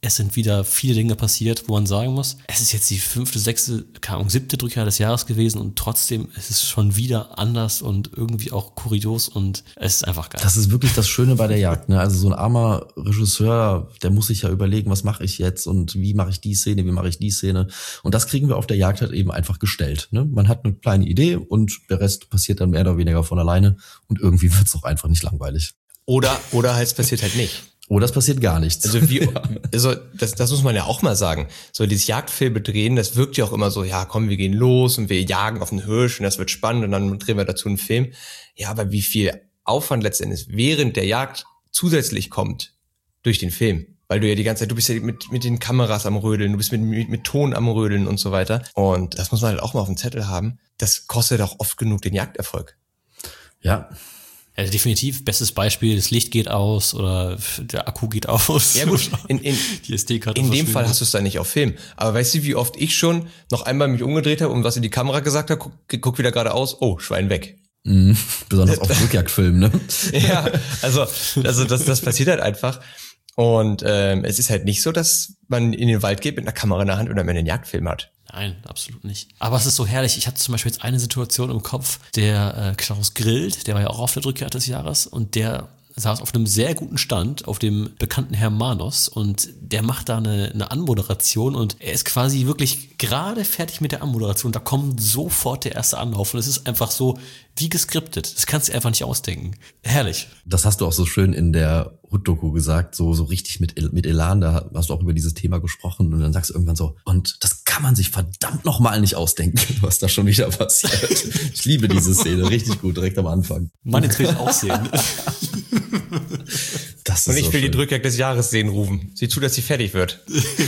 Speaker 3: Es sind wieder viele Dinge passiert, wo man sagen muss, es ist jetzt die fünfte, sechste, keine Ahnung, siebte Drückjagd des Jahres gewesen und trotzdem ist es schon wieder anders und irgendwie auch kurios und es ist einfach geil.
Speaker 1: Das ist wirklich das Schöne bei der Jagd, ne? Also so ein armer Regisseur, der muss sich ja überlegen, was mache ich jetzt und wie mache ich die Szene, wie mache ich die Szene. Und das kriegen wir auf der Jagd halt eben einfach gestellt, ne? Man hat eine kleine Idee und der Rest passiert dann mehr oder weniger von alleine und irgendwie wird's auch einfach nicht langweilig.
Speaker 2: Oder, oder halt, es passiert halt nicht.
Speaker 1: Oder es passiert gar nichts.
Speaker 2: Also wie, also das, das muss man ja auch mal sagen. So dieses Jagdfilme drehen, das wirkt ja auch immer so, ja komm, wir gehen los und wir jagen auf den Hirsch und das wird spannend und dann drehen wir dazu einen Film. Ja, aber wie viel Aufwand letztendlich während der Jagd zusätzlich kommt durch den Film. Weil du ja die ganze Zeit, du bist ja mit, mit den Kameras am Rödeln, du bist mit, mit, mit Ton am Rödeln und so weiter. Und das muss man halt auch mal auf dem Zettel haben. Das kostet auch oft genug den Jagderfolg.
Speaker 1: Ja.
Speaker 3: Ja, definitiv. Bestes Beispiel, das Licht geht aus oder der Akku geht aus.
Speaker 2: Ja gut, in, in,
Speaker 3: die S D-Karte
Speaker 2: in dem Fall hast du es dann nicht auf Film. Aber weißt du, wie oft ich schon noch einmal mich umgedreht habe und was in die Kamera gesagt habe, guck, guck wieder geradeaus, oh, Schwein weg.
Speaker 1: Mhm. Besonders auf Rückjagdfilmen, ne?
Speaker 2: Ja, also, also das, das passiert halt einfach. Und ähm, es ist halt nicht so, dass man in den Wald geht mit einer Kamera in der Hand und dann einen Jagdfilm hat.
Speaker 3: Nein, absolut nicht. Aber es ist so herrlich. Ich hatte zum Beispiel jetzt eine Situation im Kopf, der äh, Klaus Grillt, der war ja auch auf der Drückjagd des Jahres und der saß auf einem sehr guten Stand, auf dem bekannten Hermanos und der macht da eine, eine Anmoderation und er ist quasi wirklich gerade fertig mit der Anmoderation. Da kommt sofort der erste Anlauf und es ist einfach so wie geskriptet. Das kannst du dir einfach nicht ausdenken. Herrlich.
Speaker 1: Das hast du auch so schön in der Hood-Doku gesagt, so so richtig mit mit Elan, da hast du auch über dieses Thema gesprochen und dann sagst du irgendwann so, und das kann man sich verdammt nochmal nicht ausdenken, was da schon wieder passiert. Ich liebe diese Szene, richtig gut, direkt am Anfang.
Speaker 3: Mann, jetzt will ich auch sehen.
Speaker 1: Das ist
Speaker 2: und ich
Speaker 1: so
Speaker 2: will
Speaker 1: schön.
Speaker 2: Die Drückjagd des Jahres sehen, Rufen. Sieh zu, dass sie fertig wird.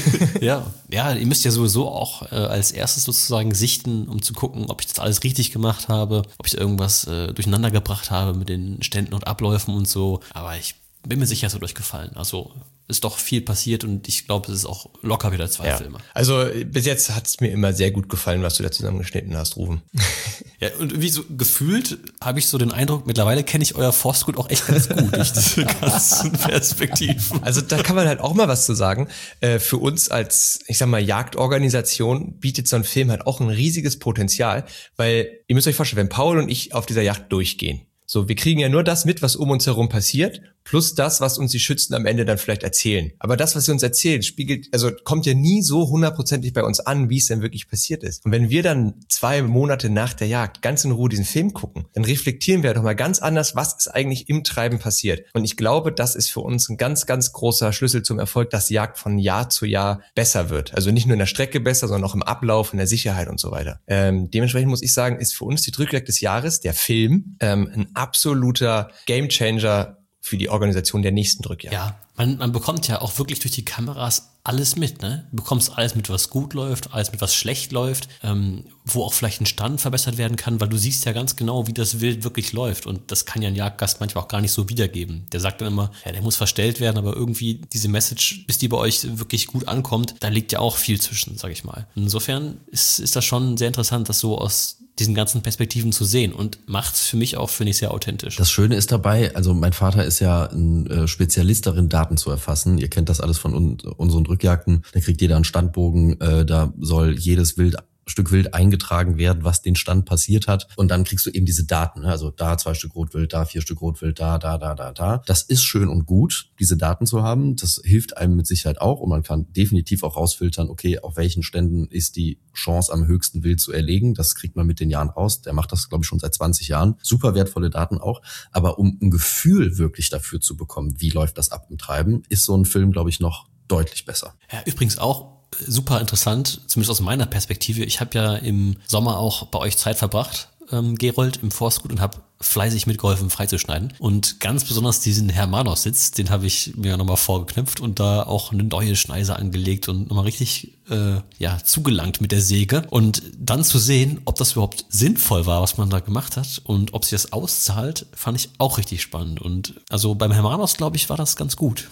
Speaker 3: Ja, ja, ihr müsst ja sowieso auch äh, als erstes sozusagen sichten, um zu gucken, ob ich das alles richtig gemacht habe, ob ich irgendwas äh, durcheinander gebracht habe mit den Ständen und Abläufen und so. Aber ich bin mir sicher, es wird euch gefallen. Also ist doch viel passiert und ich glaube, es ist auch locker wieder zwei
Speaker 2: Ja.
Speaker 3: Filme.
Speaker 2: Also bis jetzt hat es mir immer sehr gut gefallen, was du da zusammengeschnitten hast, Rufen.
Speaker 3: Ja, und irgendwie so gefühlt habe ich so den Eindruck, mittlerweile kenne ich euer Forstgut auch echt ganz gut durch diese ganzen Perspektiven.
Speaker 2: Also da kann man halt auch mal was zu sagen. Äh, für uns als, ich sag mal, Jagdorganisation bietet so ein Film halt auch ein riesiges Potenzial, weil ihr müsst euch vorstellen, wenn Paul und ich auf dieser Jagd durchgehen, so, wir kriegen ja nur das mit, was um uns herum passiert, plus das, was uns die Schützen am Ende dann vielleicht erzählen. Aber das, was sie uns erzählen, spiegelt, also kommt ja nie so hundertprozentig bei uns an, wie es denn wirklich passiert ist. Und wenn wir dann zwei Monate nach der Jagd ganz in Ruhe diesen Film gucken, dann reflektieren wir doch mal ganz anders, was ist eigentlich im Treiben passiert. Und ich glaube, das ist für uns ein ganz, ganz großer Schlüssel zum Erfolg, dass die Jagd von Jahr zu Jahr besser wird. Also nicht nur in der Strecke besser, sondern auch im Ablauf, in der Sicherheit und so weiter. Ähm, dementsprechend muss ich sagen, ist für uns die Drückjagd des Jahres, der Film, ähm, ein absoluter Gamechanger für die Organisation der nächsten Drückjagd.
Speaker 3: Ja, man, man bekommt ja auch wirklich durch die Kameras alles mit, ne? Du bekommst alles mit, was gut läuft, alles mit, was schlecht läuft, ähm, wo auch vielleicht ein Stand verbessert werden kann, weil du siehst ja ganz genau, wie das Wild wirklich läuft und das kann ja ein Jagdgast manchmal auch gar nicht so wiedergeben. Der sagt dann immer, ja, der muss verstellt werden, aber irgendwie diese Message, bis die bei euch wirklich gut ankommt, da liegt ja auch viel zwischen, sag ich mal. Insofern ist, ist das schon sehr interessant, das so aus diesen ganzen Perspektiven zu sehen und macht's für mich auch, finde ich, sehr authentisch.
Speaker 1: Das Schöne ist dabei, also mein Vater ist ja ein äh, Spezialist darin, Daten zu erfassen. Ihr kennt das alles von un- unseren Drückjagden. Da kriegt jeder einen Standbogen, äh, da soll jedes Wild Stück Wild eingetragen werden, was den Stand passiert hat. Und dann kriegst du eben diese Daten. Also da zwei Stück Rotwild, da vier Stück Rotwild, da, da, da, da, da. Das ist schön und gut, diese Daten zu haben. Das hilft einem mit Sicherheit auch. Und man kann definitiv auch rausfiltern, okay, auf welchen Ständen ist die Chance am höchsten Wild zu erlegen. Das kriegt man mit den Jahren raus. Der macht das, glaube ich, schon seit zwanzig Jahren. Super wertvolle Daten auch. Aber um ein Gefühl wirklich dafür zu bekommen, wie läuft das ab im Treiben, ist so ein Film, glaube ich, noch deutlich besser.
Speaker 3: Ja, übrigens auch super interessant, zumindest aus meiner Perspektive. Ich habe ja im Sommer auch bei euch Zeit verbracht, ähm, Gerold, im Forstgut und habe fleißig mitgeholfen, freizuschneiden. Und ganz besonders diesen Hermanos-Sitz, den habe ich mir nochmal vorgeknüpft und da auch eine neue Schneise angelegt und nochmal richtig äh, ja zugelangt mit der Säge. Und dann zu sehen, ob das überhaupt sinnvoll war, was man da gemacht hat und ob sich das auszahlt, fand ich auch richtig spannend. Und also beim Hermanos, glaube ich, war das ganz gut.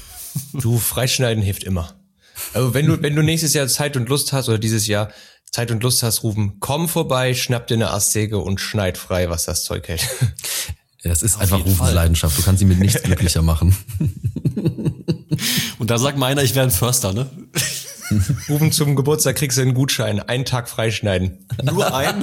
Speaker 2: Du, Freischneiden hilft immer. Also wenn du, wenn du nächstes Jahr Zeit und Lust hast oder dieses Jahr Zeit und Lust hast, Rufen, komm vorbei, schnapp dir eine Astsäge und schneid frei, was das Zeug hält.
Speaker 1: Ja, das ist
Speaker 3: Auf
Speaker 1: einfach
Speaker 3: jeden
Speaker 1: Rufens
Speaker 3: Fall.
Speaker 1: Leidenschaft. Du kannst sie mit nichts glücklicher machen.
Speaker 3: Und Und da sagt mal einer, ich wäre ein Förster, ne?
Speaker 2: Rufen zum Geburtstag, kriegst du einen Gutschein, einen Tag freischneiden.
Speaker 3: Nur einen?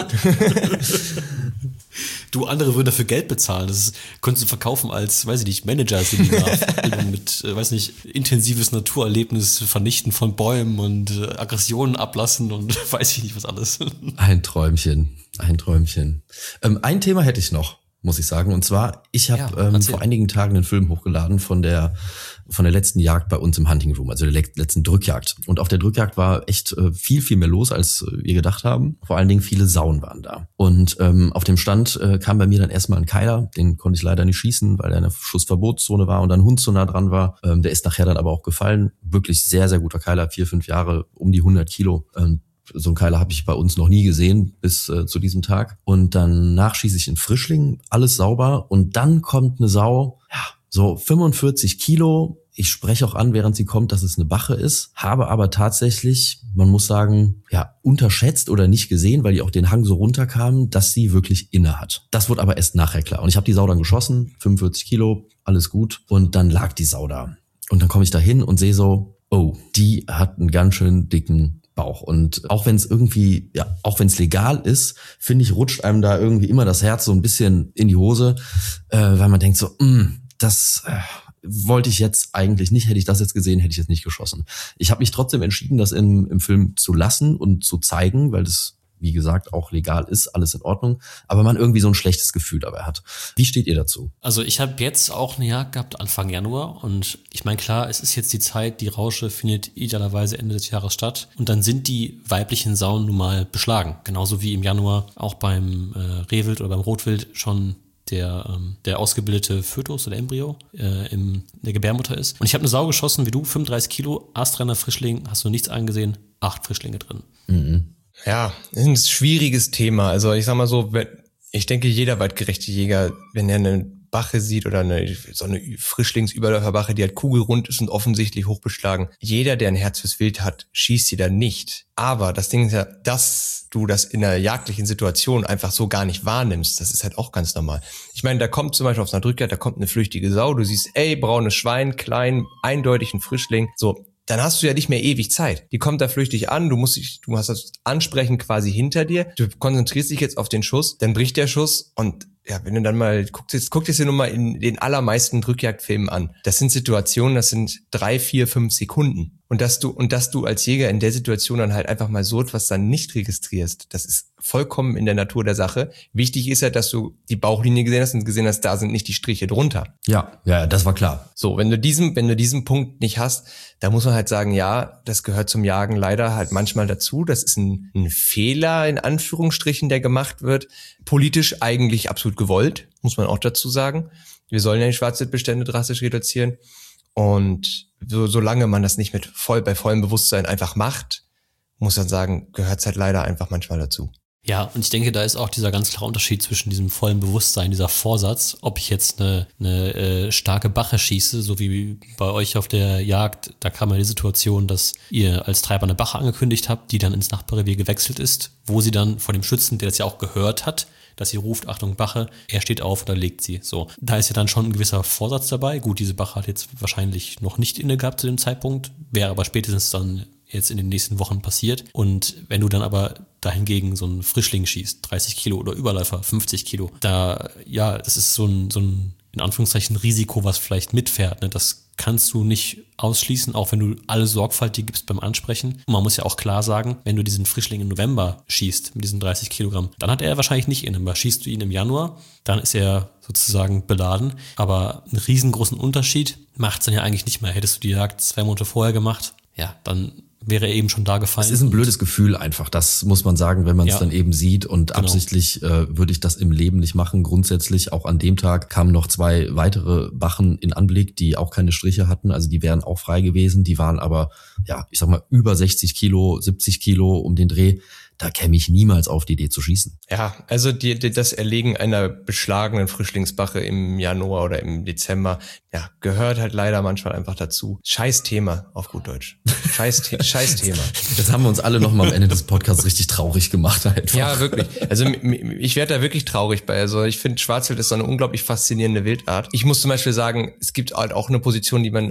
Speaker 3: Du, andere würden dafür Geld bezahlen. Das ist, könntest du verkaufen als, weiß ich nicht, Manager-Seminar mit, äh, weiß nicht, intensives Naturerlebnis, Vernichten von Bäumen und äh, Aggressionen ablassen und weiß ich nicht was alles.
Speaker 1: Ein Träumchen, ein Träumchen. Ähm, ein Thema hätte ich noch, muss ich sagen. Und zwar, ich habe
Speaker 3: Ja,
Speaker 1: ähm,
Speaker 3: erzähl.
Speaker 1: vor einigen Tagen einen Film hochgeladen von der von der letzten Jagd bei uns im Hunting Room, also der le- letzten Drückjagd. Und auf der Drückjagd war echt äh, viel, viel mehr los, als äh, wir gedacht haben. Vor allen Dingen viele Sauen waren da. Und ähm, auf dem Stand äh, kam bei mir dann erstmal ein Keiler, den konnte ich leider nicht schießen, weil er in der Schussverbotszone war und ein Hund so nah dran war. Ähm, der ist nachher dann aber auch gefallen. Wirklich sehr, sehr guter Keiler, vier, fünf Jahre, um die hundert Kilo. Ähm, So einen Keiler habe ich bei uns noch nie gesehen bis äh, zu diesem Tag. Und danach schieße ich einen Frischling, alles sauber. Und dann kommt eine Sau, ja, so fünfundvierzig Kilo. Ich spreche auch an, während sie kommt, dass es eine Bache ist. Habe aber tatsächlich, man muss sagen, ja, unterschätzt oder nicht gesehen, weil die auch den Hang so runterkamen, dass sie wirklich inne hat. Das wurde aber erst nachher klar. Und ich habe die Sau dann geschossen, fünfundvierzig Kilo, alles gut. Und dann lag die Sau da. Und dann komme ich da hin und sehe so, oh, die hat einen ganz schön dicken Bauch. Und auch wenn es irgendwie, ja, auch wenn es legal ist, finde ich, rutscht einem da irgendwie immer das Herz so ein bisschen in die Hose, äh, weil man denkt so, mh, das äh, wollte ich jetzt eigentlich nicht, hätte ich das jetzt gesehen, hätte ich jetzt nicht geschossen. Ich habe mich trotzdem entschieden, das im, im Film zu lassen und zu zeigen, weil das, wie gesagt, auch legal ist, alles in Ordnung, aber man irgendwie so ein schlechtes Gefühl dabei hat. Wie steht ihr dazu?
Speaker 3: Also ich habe jetzt auch eine Jagd gehabt Anfang Januar und ich meine, klar, es ist jetzt die Zeit, die Rausche findet idealerweise Ende des Jahres statt und dann sind die weiblichen Sauen nun mal beschlagen. Genauso wie im Januar auch beim äh, Rehwild oder beim Rotwild schon der ähm, der ausgebildete Fötus oder Embryo äh, im, in der Gebärmutter ist. Und ich habe eine Sau geschossen wie du, fünfunddreißig Kilo, astreiner Frischling, hast du nichts angesehen, acht Frischlinge drin.
Speaker 1: Mhm.
Speaker 2: Ja, ist ein schwieriges Thema. Also ich sag mal so, wenn, ich denke, jeder weitgerechte Jäger, wenn er eine Bache sieht oder eine, so eine Frischlingsüberläuferbache, die halt kugelrund ist und offensichtlich hochbeschlagen, jeder, der ein Herz fürs Wild hat, schießt sie dann nicht. Aber das Ding ist ja, dass du das in einer jagdlichen Situation einfach so gar nicht wahrnimmst, das ist halt auch ganz normal. Ich meine, da kommt zum Beispiel auf einer Drückjagd, da kommt eine flüchtige Sau, du siehst, ey, braunes Schwein, klein, eindeutig ein Frischling, so. Dann hast du ja nicht mehr ewig Zeit. Die kommt da flüchtig an, du musst dich, du hast das Ansprechen quasi hinter dir, du konzentrierst dich jetzt auf den Schuss, dann bricht der Schuss und ja, wenn du dann mal, guck jetzt, guck dir nur mal in den allermeisten Drückjagdfilmen an. Das sind Situationen, das sind drei, vier, fünf Sekunden. Und dass du, und dass du als Jäger in der Situation dann halt einfach mal so etwas dann nicht registrierst, das ist vollkommen in der Natur der Sache. Wichtig ist halt, dass du die Bauchlinie gesehen hast und gesehen hast, da sind nicht die Striche drunter.
Speaker 1: Ja, ja, das war klar.
Speaker 2: So, wenn du diesen, wenn du diesen Punkt nicht hast, da muss man halt sagen, ja, das gehört zum Jagen leider halt manchmal dazu. Das ist ein, ein Fehler, in Anführungsstrichen, der gemacht wird. Politisch eigentlich absolut gewollt, muss man auch dazu sagen. Wir sollen ja die Schwarzwildbestände drastisch reduzieren. Und so, solange man das nicht mit voll, bei vollem Bewusstsein einfach macht, muss man sagen, gehört es halt leider einfach manchmal dazu.
Speaker 3: Ja, und ich denke, da ist auch dieser ganz klare Unterschied zwischen diesem vollen Bewusstsein, dieser Vorsatz, ob ich jetzt eine, eine äh, starke Bache schieße, so wie bei euch auf der Jagd, da kam ja die Situation, dass ihr als Treiber eine Bache angekündigt habt, die dann ins Nachbarrevier gewechselt ist, wo sie dann von dem Schützen, der das ja auch gehört hat, dass sie ruft, Achtung, Bache, er steht auf oder legt sie. So, da ist ja dann schon ein gewisser Vorsatz dabei. Gut, diese Bache hat jetzt wahrscheinlich noch nicht inne gehabt zu dem Zeitpunkt, wäre aber spätestens dann jetzt in den nächsten Wochen passiert. Und wenn du dann aber dahingegen so einen Frischling schießt, dreißig Kilo oder Überläufer, fünfzig Kilo, da, ja, das ist so ein, so ein, in Anführungszeichen, Risiko, was vielleicht mitfährt, ne? Das kannst du nicht ausschließen, auch wenn du alle Sorgfalt dir gibst beim Ansprechen. Und man muss ja auch klar sagen, wenn du diesen Frischling im November schießt, mit diesen dreißig Kilogramm, dann hat er wahrscheinlich nicht inne. Aber schießt du ihn im Januar, dann ist er sozusagen beladen. Aber einen riesengroßen Unterschied macht es dann ja eigentlich nicht mehr. Hättest du die Jagd zwei Monate vorher gemacht, ja, dann wäre er eben schon da gefallen.
Speaker 1: Es ist ein blödes Gefühl einfach, das muss man sagen, wenn man es
Speaker 3: Ja.
Speaker 1: dann eben sieht. Und
Speaker 3: Genau.
Speaker 1: absichtlich äh, würde ich das im Leben nicht machen. Grundsätzlich, auch an dem Tag kamen noch zwei weitere Bachen in Anblick, die auch keine Striche hatten. Also die wären auch frei gewesen. Die waren aber, ja, ich sag mal, über sechzig Kilo, siebzig Kilo um den Dreh. Da käme ich niemals auf die Idee zu schießen.
Speaker 2: Ja, also die, die, das Erlegen einer beschlagenen Frischlingsbache im Januar oder im Dezember, ja, gehört halt leider manchmal einfach dazu. Scheiß Thema, auf gut Deutsch. Scheiß, The- Scheiß Thema.
Speaker 1: Jetzt haben wir uns alle noch mal am Ende des Podcasts richtig traurig gemacht einfach.
Speaker 2: Ja, wirklich. Also m- m- ich werde da wirklich traurig bei. Also ich finde, Schwarzwild ist so eine unglaublich faszinierende Wildart. Ich muss zum Beispiel sagen, es gibt halt auch eine Position, die man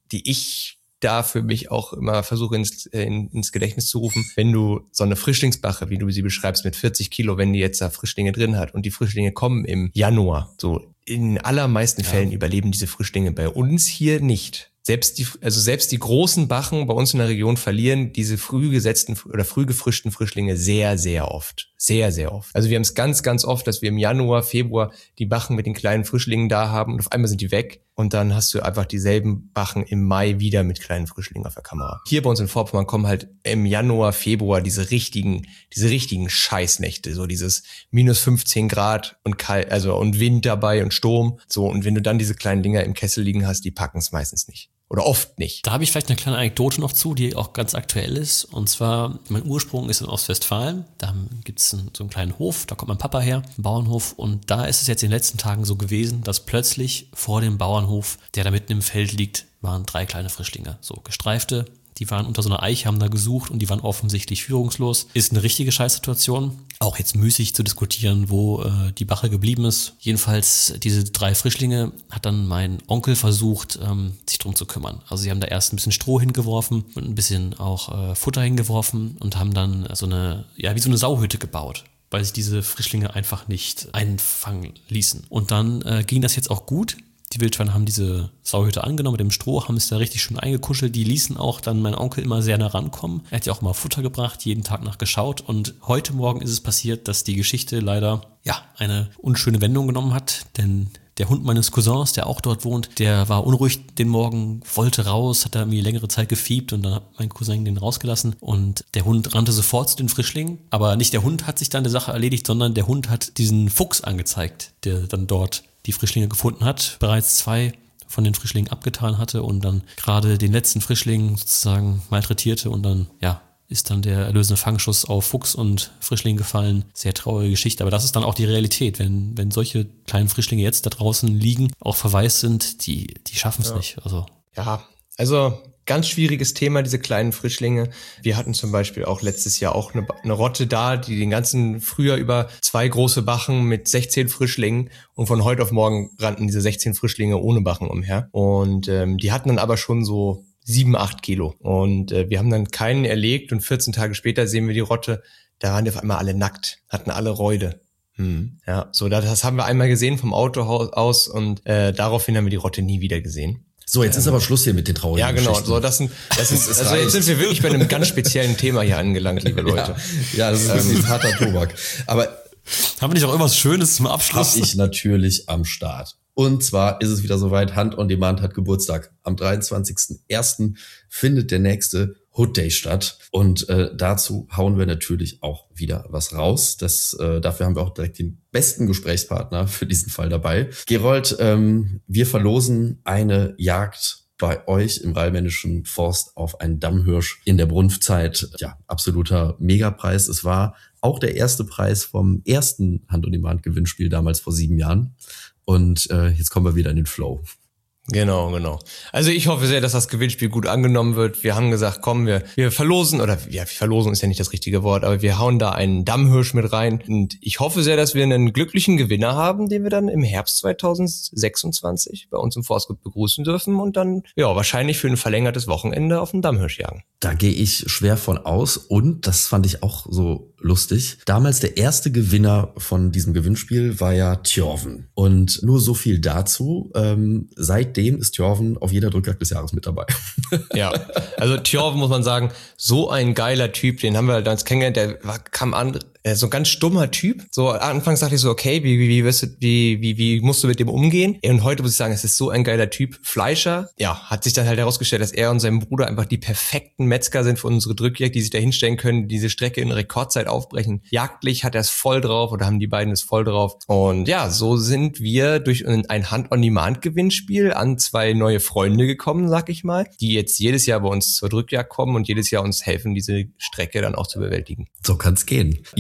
Speaker 2: die ich da für mich auch immer versuche ins, in, ins Gedächtnis zu rufen, wenn du so eine Frischlingsbache, wie du sie beschreibst, mit vierzig Kilo, wenn die jetzt da Frischlinge drin hat und die Frischlinge kommen im Januar, so in allermeisten ja. Fällen überleben diese Frischlinge bei uns hier nicht. Selbst die, also selbst die großen Bachen bei uns in der Region verlieren diese früh gesetzten oder früh gefrischten Frischlinge sehr, sehr oft. Sehr, sehr oft. Also wir haben es ganz, ganz oft, dass wir im Januar, Februar die Bachen mit den kleinen Frischlingen da haben und auf einmal sind die weg und dann hast du einfach dieselben Bachen im Mai wieder mit kleinen Frischlingen auf der Kamera. Hier bei uns in Vorpommern kommen halt im Januar, Februar diese richtigen, diese richtigen Scheißnächte, so dieses minus fünfzehn Grad und kalt, also und Wind dabei und Sturm. So, und wenn du dann diese kleinen Dinger im Kessel liegen hast, die packen es meistens nicht. Oder oft nicht.
Speaker 3: Da habe ich vielleicht eine kleine Anekdote noch zu, die auch ganz aktuell ist. Und zwar, mein Ursprung ist in Ostwestfalen. Da gibt's einen, so einen kleinen Hof, da kommt mein Papa her, einen Bauernhof. Und da ist es jetzt in den letzten Tagen so gewesen, dass plötzlich vor dem Bauernhof, der da mitten im Feld liegt, waren drei kleine Frischlinge. So gestreifte, die waren unter so einer Eiche, haben da gesucht und die waren offensichtlich führungslos. Ist eine richtige Scheißsituation. Auch jetzt müßig zu diskutieren, wo äh, die Bache geblieben ist. Jedenfalls, diese drei Frischlinge hat dann mein Onkel versucht, ähm, sich drum zu kümmern. Also sie haben da erst ein bisschen Stroh hingeworfen und ein bisschen auch äh, Futter hingeworfen und haben dann so eine, ja, wie so eine Sauhütte gebaut, weil sich diese Frischlinge einfach nicht einfangen ließen. Und dann äh, ging das jetzt auch gut. Die Wildschweine haben diese Sauhütte angenommen mit dem Stroh, haben es da richtig schön eingekuschelt. Die ließen auch dann meinen Onkel immer sehr nah rankommen. Er hat ja auch immer Futter gebracht, jeden Tag nachgeschaut. Und heute Morgen ist es passiert, dass die Geschichte leider ja eine unschöne Wendung genommen hat. Denn der Hund meines Cousins, der auch dort wohnt, der war unruhig den Morgen, wollte raus, hat da irgendwie längere Zeit gefiebt und dann hat mein Cousin den rausgelassen. Und der Hund rannte sofort zu den Frischlingen. Aber nicht der Hund hat sich dann der Sache erledigt, sondern der Hund hat diesen Fuchs angezeigt, der dann dort die Frischlinge gefunden hat, bereits zwei von den Frischlingen abgetan hatte und dann gerade den letzten Frischling sozusagen malträtierte und dann, ja, ist dann der erlösende Fangschuss auf Fuchs und Frischling gefallen. Sehr traurige Geschichte, aber das ist dann auch die Realität. Wenn, wenn solche kleinen Frischlinge jetzt da draußen liegen, auch verwaist sind, die, die schaffen es
Speaker 2: ja.
Speaker 3: nicht. Also.
Speaker 2: Ja, also ganz schwieriges Thema, diese kleinen Frischlinge. Wir hatten zum Beispiel auch letztes Jahr auch eine, eine Rotte da, die den ganzen Frühjahr über zwei große Bachen mit sechzehn Frischlingen und von heute auf morgen rannten diese sechzehn Frischlinge ohne Bachen umher. Und ähm, die hatten dann aber schon so sieben, acht Kilo. Und äh, wir haben dann keinen erlegt und vierzehn Tage später sehen wir die Rotte, da waren die auf einmal alle nackt, hatten alle Räude. Hm. Ja, so das, das haben wir einmal gesehen vom Auto aus und äh, daraufhin haben wir die Rotte nie wieder gesehen.
Speaker 1: So, jetzt ist aber Schluss hier mit den traurigen
Speaker 2: Ja, genau.
Speaker 1: Geschichten.
Speaker 2: So, das sind, das ist, also jetzt sind wir wirklich bei einem ganz speziellen Thema hier angelangt, liebe Leute.
Speaker 1: Ja, ja, das ist wirklich ähm, harter Tobak. Aber
Speaker 3: haben wir nicht auch irgendwas Schönes zum Abschluss?
Speaker 1: Hab ich natürlich am Start. Und zwar ist es wieder soweit, Hunt on Demand hat Geburtstag. Am dreiundzwanzigsten ersten findet der nächste Hood Day statt. Und äh, dazu hauen wir natürlich auch wieder was raus. Das, äh, dafür haben wir auch direkt den besten Gesprächspartner für diesen Fall dabei. Gerold, ähm, wir verlosen eine Jagd bei euch im rheinländischen Forst auf einen Dammhirsch in der Brunftzeit. Ja, absoluter Megapreis. Es war auch der erste Preis vom ersten Hunt-on-Demand-Gewinnspiel damals vor sieben Jahren. Und äh, jetzt kommen wir wieder in den Flow.
Speaker 2: Genau, genau. Also ich hoffe sehr, dass das Gewinnspiel gut angenommen wird. Wir haben gesagt, komm, wir wir verlosen, oder ja, verlosen ist ja nicht das richtige Wort, aber wir hauen da einen Dammhirsch mit rein. Und ich hoffe sehr, dass wir einen glücklichen Gewinner haben, den wir dann im Herbst zweitausendsechsundzwanzig bei uns im Forstgut begrüßen dürfen und dann ja wahrscheinlich für ein verlängertes Wochenende auf den Dammhirsch jagen.
Speaker 1: Da gehe ich schwer von aus und das fand ich auch so lustig. Damals der erste Gewinner von diesem Gewinnspiel war ja Tjorven. Und nur so viel dazu. Ähm, seitdem ist Tjorven auf jeder Drückjagd des Jahres mit dabei.
Speaker 2: Ja, also Tjorven muss man sagen, so ein geiler Typ, den haben wir damals kennengelernt, der war, kam an, äh, so ein ganz stummer Typ. So anfangs dachte ich so, okay, wie wie wie wirst du, wie wie wie musst du mit dem umgehen? Und heute muss ich sagen, es ist so ein geiler Typ. Fleischer, ja, hat sich dann halt herausgestellt, dass er und sein Bruder einfach die perfekten Metzger sind für unsere Drückjagd, die sich da hinstellen können, diese Strecke in Rekordzeit aufbrechen. Jagdlich hat er es voll drauf oder haben die beiden es voll drauf. Und ja, so sind wir durch ein Hunt-on-Demand-Gewinnspiel an zwei neue Freunde gekommen, sag ich mal, die jetzt jedes Jahr bei uns zur Drückjagd kommen und jedes Jahr uns helfen, diese Strecke dann auch zu bewältigen.
Speaker 1: So kann's gehen. Ihr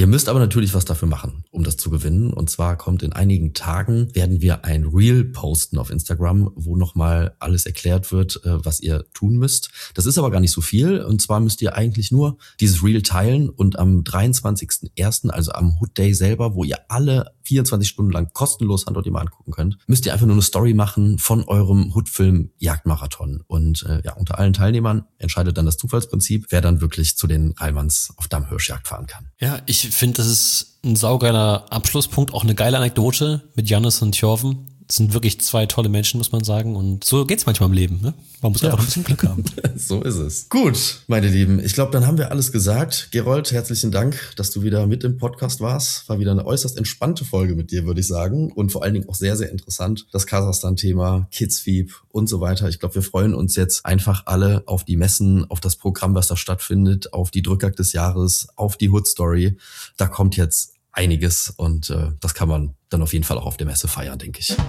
Speaker 1: müsst aber natürlich was dafür machen, um das zu gewinnen. Und zwar kommt in einigen Tagen, werden wir ein Reel posten auf Instagram, wo nochmal alles erklärt wird, was ihr tun müsst. Das ist aber gar nicht so viel. Und zwar müsst ihr eigentlich nur dieses Reel teilen und am dreiundzwanzigsten ersten, also am Hood Day selber, wo ihr alle vierundzwanzig Stunden lang kostenlos Handort immer angucken könnt, müsst ihr einfach nur eine Story machen von eurem Hood-Film Jagdmarathon. Und äh, ja, unter allen Teilnehmern entscheidet dann das Zufallsprinzip, wer dann wirklich zu den Reimanns auf Dammhirschjagd fahren kann.
Speaker 3: Ja, ich finde, das ist ein saugeiler Abschlusspunkt, auch eine geile Anekdote mit Jannis und Thjörven. Das sind wirklich zwei tolle Menschen, muss man sagen. Und so geht's manchmal im Leben, ne? Man muss ja. einfach ein bisschen Glück haben.
Speaker 1: So ist es. Gut, meine Lieben. Ich glaube, dann haben wir alles gesagt. Gerold, herzlichen Dank, dass du wieder mit im Podcast warst. War wieder eine äußerst entspannte Folge mit dir, würde ich sagen. Und vor allen Dingen auch sehr, sehr interessant. Das Kasachstan-Thema, Kidsfeed und so weiter. Ich glaube, wir freuen uns jetzt einfach alle auf die Messen, auf das Programm, was da stattfindet, auf die Drückjagd des Jahres, auf die Hood-Story. Da kommt jetzt einiges und äh, das kann man dann auf jeden Fall auch auf der Messe feiern, denke ich.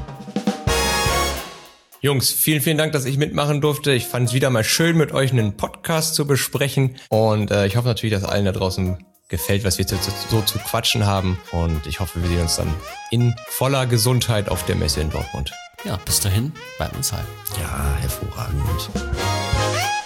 Speaker 2: Jungs, vielen, vielen Dank, dass ich mitmachen durfte. Ich fand es wieder mal schön, mit euch einen Podcast zu besprechen und äh, ich hoffe natürlich, dass allen da draußen gefällt, was wir zu, so zu quatschen haben und ich hoffe, wir sehen uns dann in voller Gesundheit auf der Messe in Dortmund.
Speaker 3: Ja, bis dahin, bleibt uns heil.
Speaker 1: Ja, hervorragend.